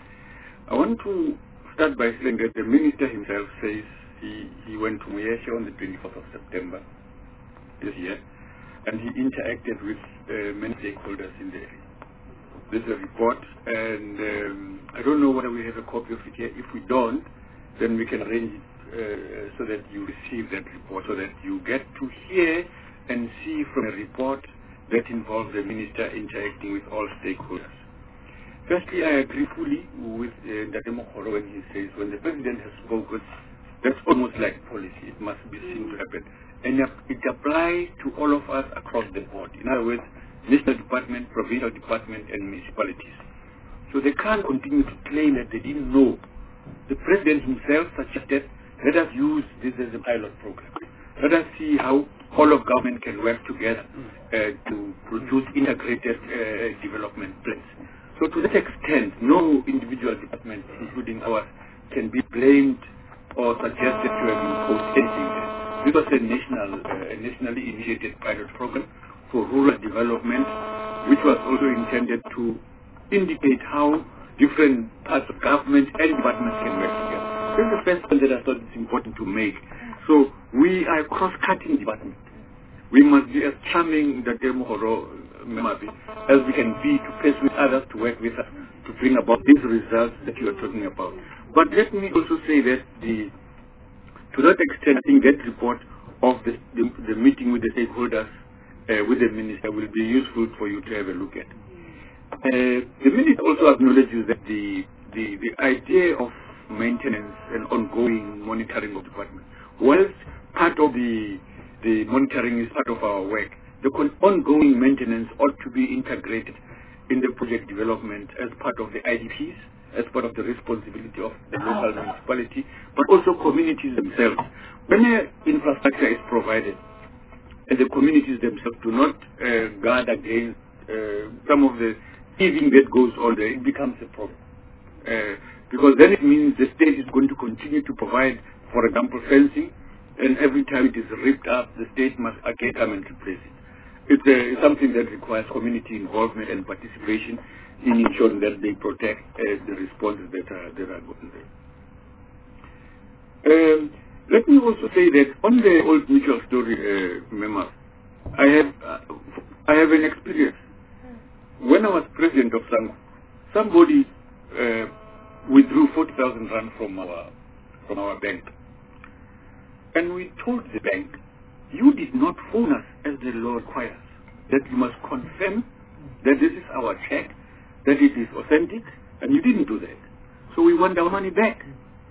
I want to start by saying that the minister himself says he, he went to Muyeshe on the twenty-fourth of September this year, and he interacted with uh, many stakeholders in the area. This is a report, and um, I don't know whether we have a copy of it here. If we don't, then we can arrange it uh, so that you receive that report, so that you get to hear and see from a report that involves the minister interacting with all stakeholders. Firstly, I agree fully with uh, Ndate Mokgoro when he says when the president has spoken, that's almost like policy. It must be seen to happen. And it applies to all of us across the board. In other words, national department, provincial department, and municipalities. So they can't continue to claim that they didn't know. The president himself suggested, let us use this as a pilot program. Let us see how all of government can work together uh, to produce integrated uh, development plans. So to that extent, no individual department, including ours, can be blamed or suggested to have imposed anything. This was a national, uh, nationally initiated pilot program for rural development, which was also intended to indicate how different parts of government and departments can work together. This is the first point that I thought it's important to make. So we are a cross-cutting department. We must be as charming that Mokgoro as we can be to persuade others to work with us to bring about these results that you are talking about. But let me also say that the to that extent, I think that report of the, the, the meeting with the stakeholders Uh, with the minister will be useful for you to have a look at. Uh, the minister also acknowledges that the, the, the idea of maintenance and ongoing monitoring of the department whilst part of the, the monitoring is part of our work, the con- ongoing maintenance ought to be integrated in the project development as part of the I D Ps, as part of the responsibility of the local municipality, but also communities themselves. When uh, infrastructure is provided, and the communities themselves do not uh, guard against uh, some of the thieving that goes on there, it becomes a problem. Uh, because then it means the state is going to continue to provide, for example, fencing, and every time it is ripped up, the state must again come and replace it. It's, uh, it's something that requires community involvement and participation in ensuring that they protect uh, the responses that are, that are going there. Um, let me also say that on the Old Mutual story, uh, Mema, I have, uh, I have an experience. When I was president of SANCO, somebody uh, withdrew forty thousand rand from our, from our bank. And we told the bank, you did not phone us as the law requires, that you must confirm that this is our check, that it is authentic, and you didn't do that. So we want our money back.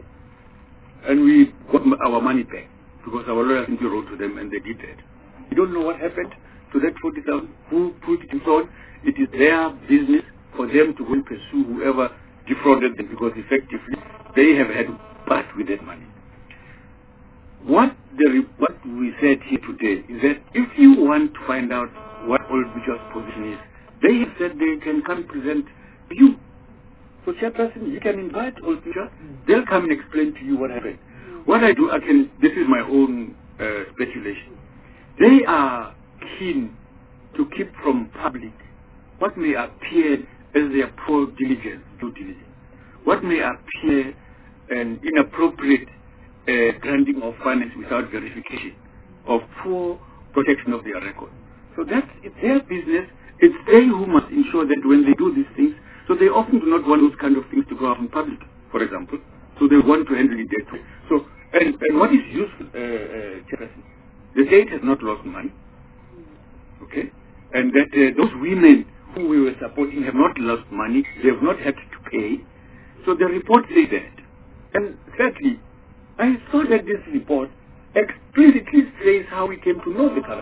And we got our money back, because our lawyers simply wrote to them and they did that. We don't know what happened to that forty thousand, who put it on. It is their business for them to go and pursue whoever defrauded them, because effectively they have had to part with that money. What the what we said here today is that if you want to find out what Old Mutual's position is, they have said they can come present to you. So Chairperson, you can invite Old Mutual. They'll come and explain to you what happened. What I do, I can. This is my own uh, speculation. They are keen to keep from public what may appear as their poor diligence, due diligence, what may appear an inappropriate uh, granting of finance without verification, of poor protection of their record. So that's it's their business. It's they who must ensure that when they do these things, so they often do not want those kind of things to go out in public, for example. So they want to handle it that way. So, and, and what is useful, uh, uh, the state has not lost money, okay? And that uh, those women who we were supporting have not lost money, they have not had to pay. So the report says that. And thirdly, I saw that this report explicitly says how we came to know the color.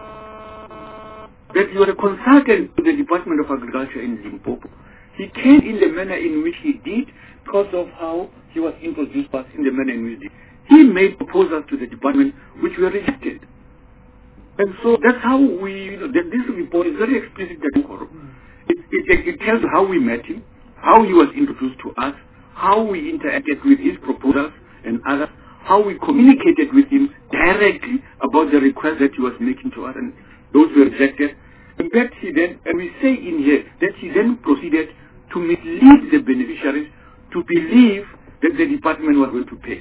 That you are a consultant to the Department of Agriculture in Limpopo. He came in the manner in which he did because of how he was introduced to us in the manner in which he did. He made proposals to the department which were rejected. And so that's how we, you know, that this report is very explicit. That it, it, it tells how we met him, how he was introduced to us, how we interacted with his proposals and others, how we communicated with him directly about the request that he was making to us, and those were rejected. And that he then, and we say in here, that he then proceeded to mislead the beneficiaries to believe that the department was going to pay.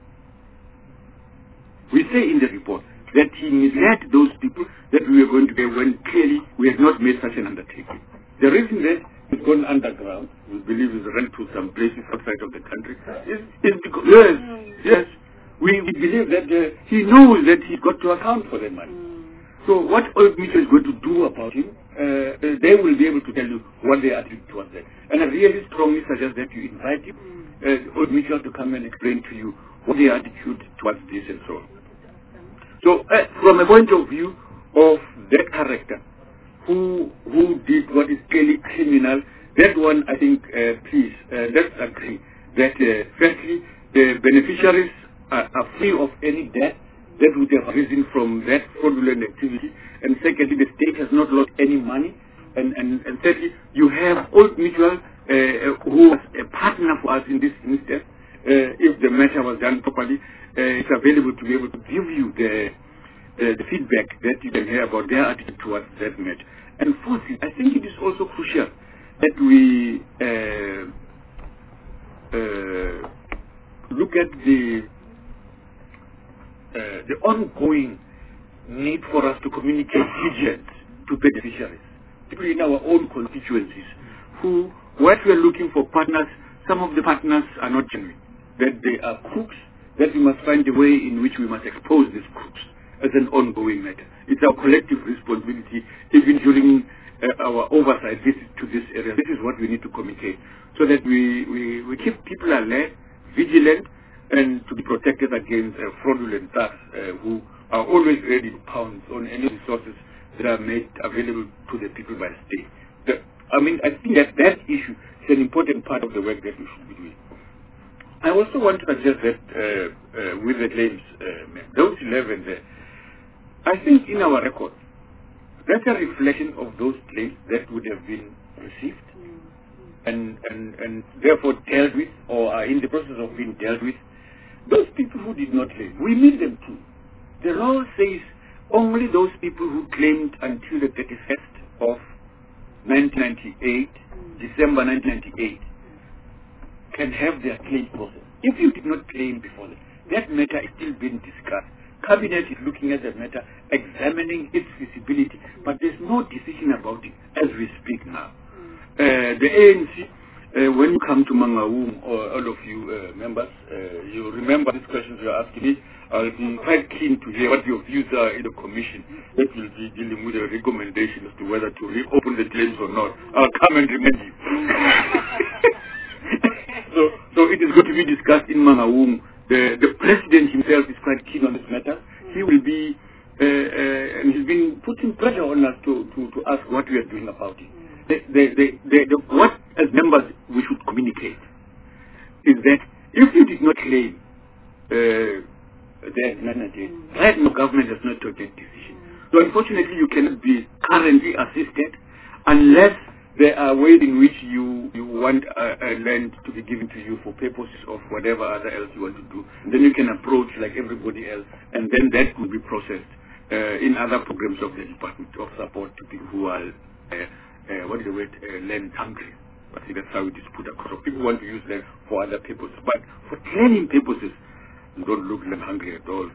We say in the report that he misled those people that we were going to pay when clearly we had not made such an undertaking. The reason that he's gone underground, we believe he's run to some places outside of the country, is, is because, yes, yes, we, we believe that uh, he knows that he's got to account for that money. So what Old Mutual is going to do about him, uh, they will be able to tell you what they attitude towards that. And I really strongly suggest that you invite him, uh, Old Mutual, to come and explain to you what their attitude towards this and so on. So uh, from a point of view of that character, who who did what is clearly criminal, that one, I think, uh, please, uh, let's agree that uh, firstly, the beneficiaries are, are free of any debt that would have arisen from that fraudulent activity, and secondly, the state has not lost any money, and, and, and thirdly, you have Old Mutual, uh, who was a partner for us in this instance. Uh, if the matter was done properly, uh, it's available to be able to give you the, uh, the feedback that you can hear about their attitude towards that matter. And fourthly, I think it is also crucial that we uh, uh, look at the Uh, the ongoing need for us to communicate vigilance to beneficiaries, particularly in our own constituencies, who, what we are looking for partners, some of the partners are not genuine, that they are crooks, that we must find a way in which we must expose these crooks as an ongoing matter. It's our collective responsibility, even during uh, our oversight visit to this area. This is what we need to communicate, so that we, we, we keep people alert, vigilant, and to be protected against uh, fraudulent thugs uh, who are always ready to pounce on any resources that are made available to the people by the state. The, I mean, I think that that issue is an important part of the work that we should be doing. I also want to suggest that uh, uh, with the claims, uh, those eleven there, I think in our record, that's a reflection of those claims that would have been received and, and, and therefore dealt with or are in the process of being dealt with. Those people who did not claim, we meet them too. The law says only those people who claimed until the thirty-first of nineteen ninety-eight, December nineteen ninety-eight, can have their claim processed. If you did not claim before that, that matter is still being discussed. Cabinet is looking at the matter, examining its feasibility, but there's no decision about it as we speak now. Uh, the A N C, uh, when you come to Mangaung, or all of you uh, members, uh, you remember these questions you're asking me. I'll be quite keen to hear what your views are in the commission that will be dealing with a recommendation as to whether to reopen the claims or not. I'll come and remind you. so, so it is going to be discussed in Mangaung. The, the president himself is quite keen on this matter. He will be, uh, uh, and he's been putting pressure on us to, to, to ask what we are doing about it. The, the, the, the, the, what, as members, we should communicate is that if you did not claim uh, the mandate, right now government has not taken that decision. So unfortunately, you cannot be currently assisted unless there are ways in which you, you want a, a land to be given to you for purposes of whatever other else you want to do. Then you can approach like everybody else, and then that will be processed uh, in other programs of the Department of Support to people who are, uh, uh, what is the word, uh, land hungry. I think that's how it is put across. So people want to use them for other purposes, but for training purposes, you don't look land hungry at all.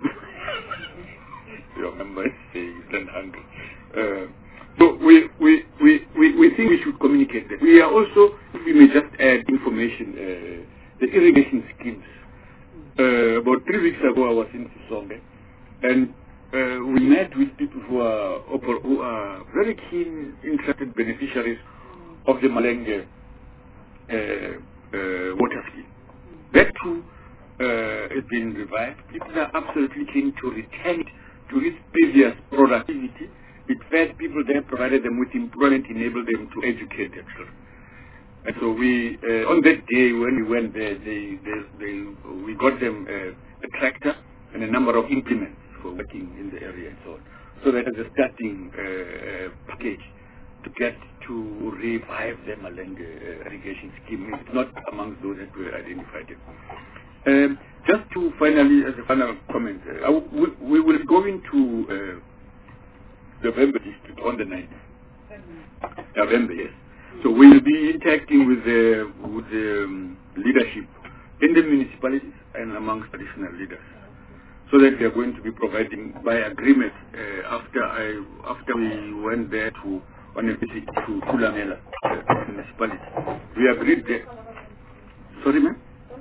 Your member is land hungry. Uh, So we, we, we, we, we think we should communicate that. We are also, if we may just add information, uh, the irrigation schemes. Uh, about three weeks ago I was in Sisonge, and uh, we met with people who are, who are very keen, interested beneficiaries of the Malenge uh, uh, water scheme. That too uh, has been revived. People are absolutely keen to return it to its previous productivity. It fed people there, provided them with employment, enabled them to educate their children. And so we, uh, on that day when we went there, they, they, they, we got them uh, a tractor and a number of implements for working in the area and so on. So that is a starting uh, package to get to revive the Malenge uh, irrigation scheme. It's not amongst those that were identified. Um, just to finally, as a final comment, uh, we, we will go into uh, November district on the ninth. November, yes. So we will be interacting with the, with the um, leadership in the municipalities and amongst traditional leaders, so that we are going to be providing by agreement. Uh, after I, after we went there to on a visit to Thulamela uh, municipality, we agreed that. Sorry, ma'am.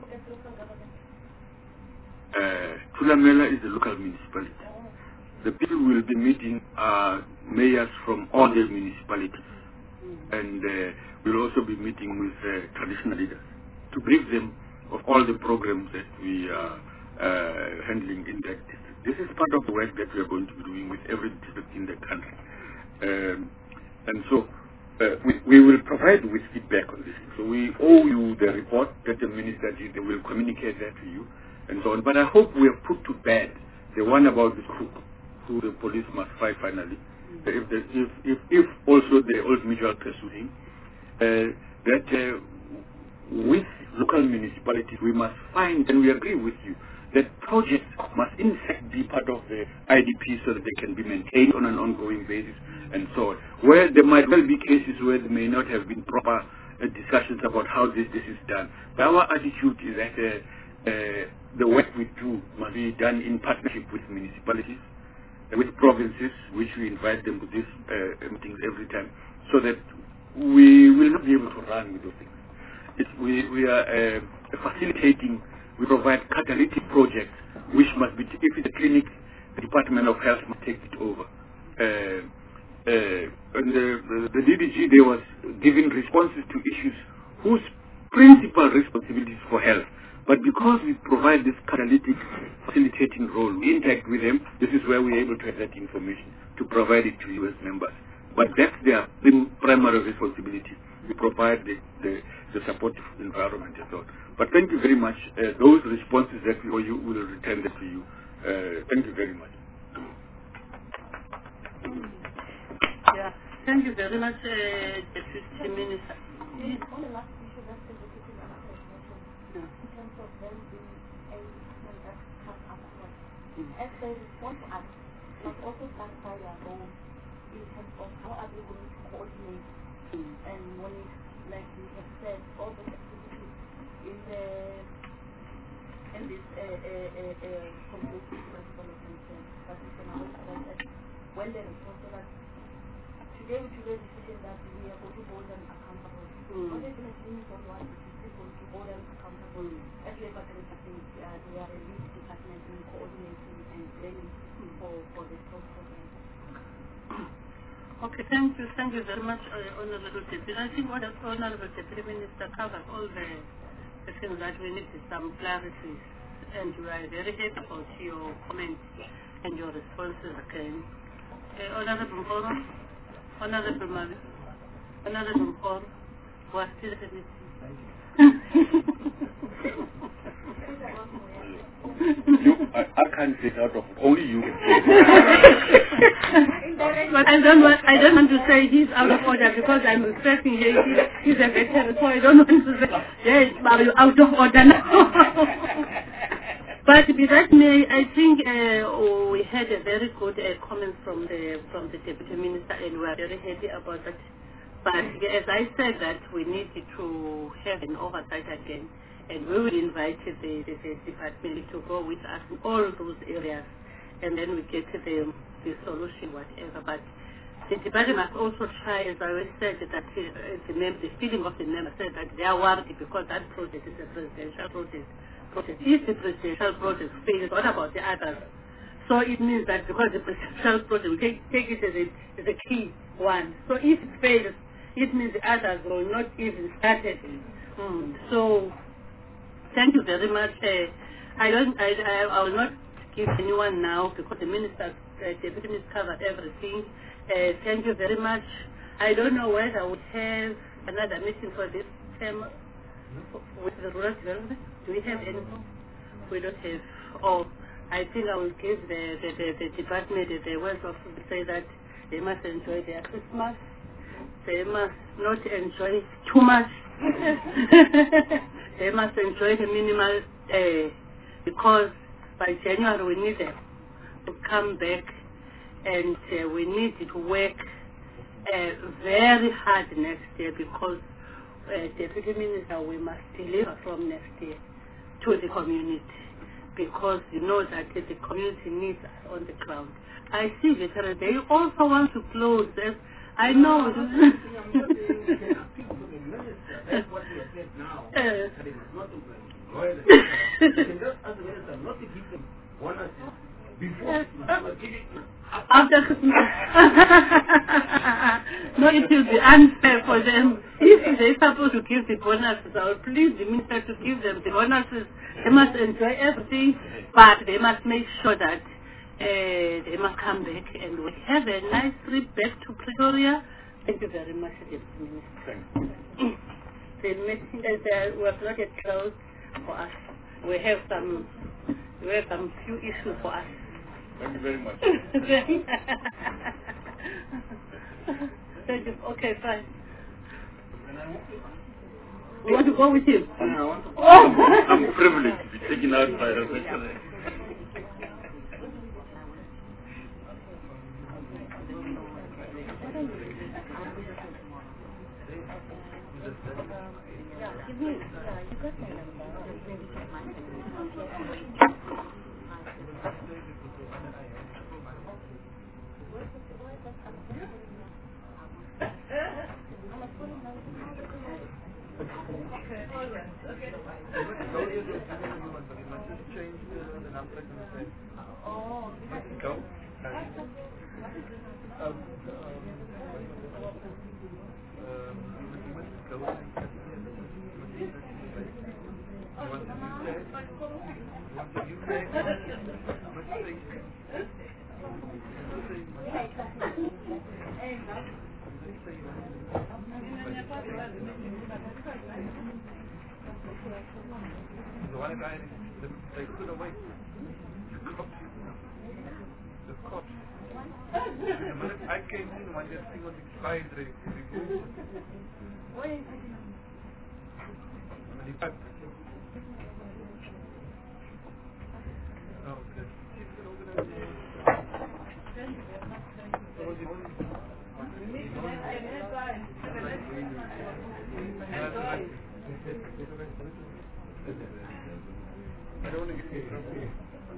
Uh, Thulamela is a local municipality. The people will be meeting uh, mayors from all the municipalities, and uh, we'll also be meeting with uh, traditional leaders to brief them of all the programs that we are uh, handling in that district. This is part of the work that we are going to be doing with every district in the country. Um, and so uh, we, we will provide with feedback on this. So we owe you the report that the minister did. They will communicate that to you and so on. But I hope we have put to bed the one about the crook, who the police must fight finally. If, the, if, if, if also the old mutual pursuing, uh, that uh, with local municipalities we must find, and we agree with you, that projects must in fact be part of the I D P so that they can be maintained on an ongoing basis and so on. Where there might well be cases where there may not have been proper uh, discussions about how this, this is done. But our attitude is that uh, uh, the work we do must be done in partnership with municipalities, with provinces, which we invite them to these uh, meetings every time, so that we will not be able to run with those things. It's, we, we are uh, facilitating, we provide catalytic projects, which must be, if it's a clinic, the Department of Health must take it over. Uh, uh, and the, the, the D D G, they was giving responses to issues whose principal responsibility is for health. But because we provide provide this catalytic facilitating role. We interact with them. This is where we're able to have that information to provide it to U S members. But that's their primary responsibility. We provide the, the, the supportive environment and so on. But thank you very much. Uh, those responses that we owe you, we will return them to you. Uh, thank you very much. Yeah, thank you very much, uh, Deputy Minister. On the last issue that the Deputy Minister mentioned, in terms of them being a system that comes afterwards, as they respond to us, must also clarify their role in terms of how are they going to coordinate and monitor, like we have said, all the activities in the in this uh, uh, uh, uh, comprehensive development plan, that is an outcome that when they respond to that, today we took a decision that we are going to hold them accountable. Mm. What is the meaning of what is going to hold them accountable? Mm. As Labour Department, uh, we are a lead department in coordinating and planning mm. for, for this program. Okay, thank you. Thank you very much, uh, Honorable Deputy. I think what the Honorable Deputy Minister covered all the, the things that we need some clarity, and we are very happy about your comments and your responses again. Uh, Honorable Mporo, Honorable Mavi, Honorable Mporo, who are still having You, I, I can't say it out of only you. But I don't want I don't want to say he's out of order because I'm respecting him. He, he's a veteran, so I don't want to say yes, but you're out of order now. But besides me, I think uh, oh, we had a very good uh, comment from the from the Deputy Minister, and we are very happy about that. But as I said, that we need to have an oversight again, and we will invite the, the, the department to go with us in all those areas, and then we get the, the solution, whatever. But the department must also try, as I always said, that uh, the, mem- the feeling of the member said that they are worried because that project is a presidential project. project. If the presidential project fails, what about the others? So it means that because the presidential project, we take, take it as a, as a key one. So if it fails, it means the others will not even started. Mm. So, thank you very much. Uh, I don't. I, I, I will not give anyone now because the minister, uh, the deputy minister covered everything. Uh, thank you very much. I don't know whether we have another meeting for this term with the rural development. Do we have any? We don't have. Oh, I think I will give the the, the, the department the, the words of to say that they must enjoy their Christmas. They must not enjoy too much. They must enjoy the minimal uh, because by January we need them to come back, and uh, we need to work uh, very hard next year because uh, Deputy Minister, we must deliver from next year to the community because you know that the community needs us on the ground. I see veterans, they also want to close them. I know. That's what we have said now. That it is not to employ them. You can just ask the minister not to give them bonuses before giving after Christmas. No, it will be unfair for them. If they're supposed to give the bonuses, I will please the minister to give them the bonuses. They must enjoy everything, but they must make sure that Uh, they must come back and we have a nice trip back to Pretoria. Thank you very much, Deputy Minister. The meeting is uh, was not yet closed for us. We have some we have some few issues for us. Thank you very much. Thank you. Okay, fine. You want to go with him? I want to oh. I'm privileged to be taken out by a veteran. Give me, yeah, you got my number. Maybe check my Oh, go. Um, The one guy, they couldn't wait. The cops. The minute I came in, when this thing was expired, they removed it. And he packed it. Oh, okay. That was the only... That's right. I don't want to get you trouble.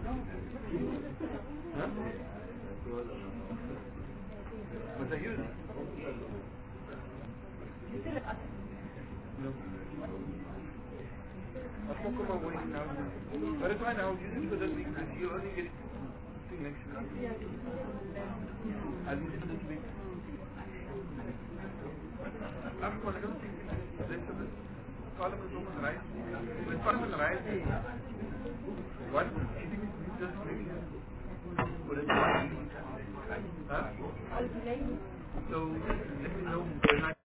Huh? But I use it. No. I'll talk about what now. But it's fine, I'll use it for this week because you only get it next week. I'll use it this week. I'm going to go see the rest of it. Column is open right. When column is right, what just maybe put it huh? So let me know when I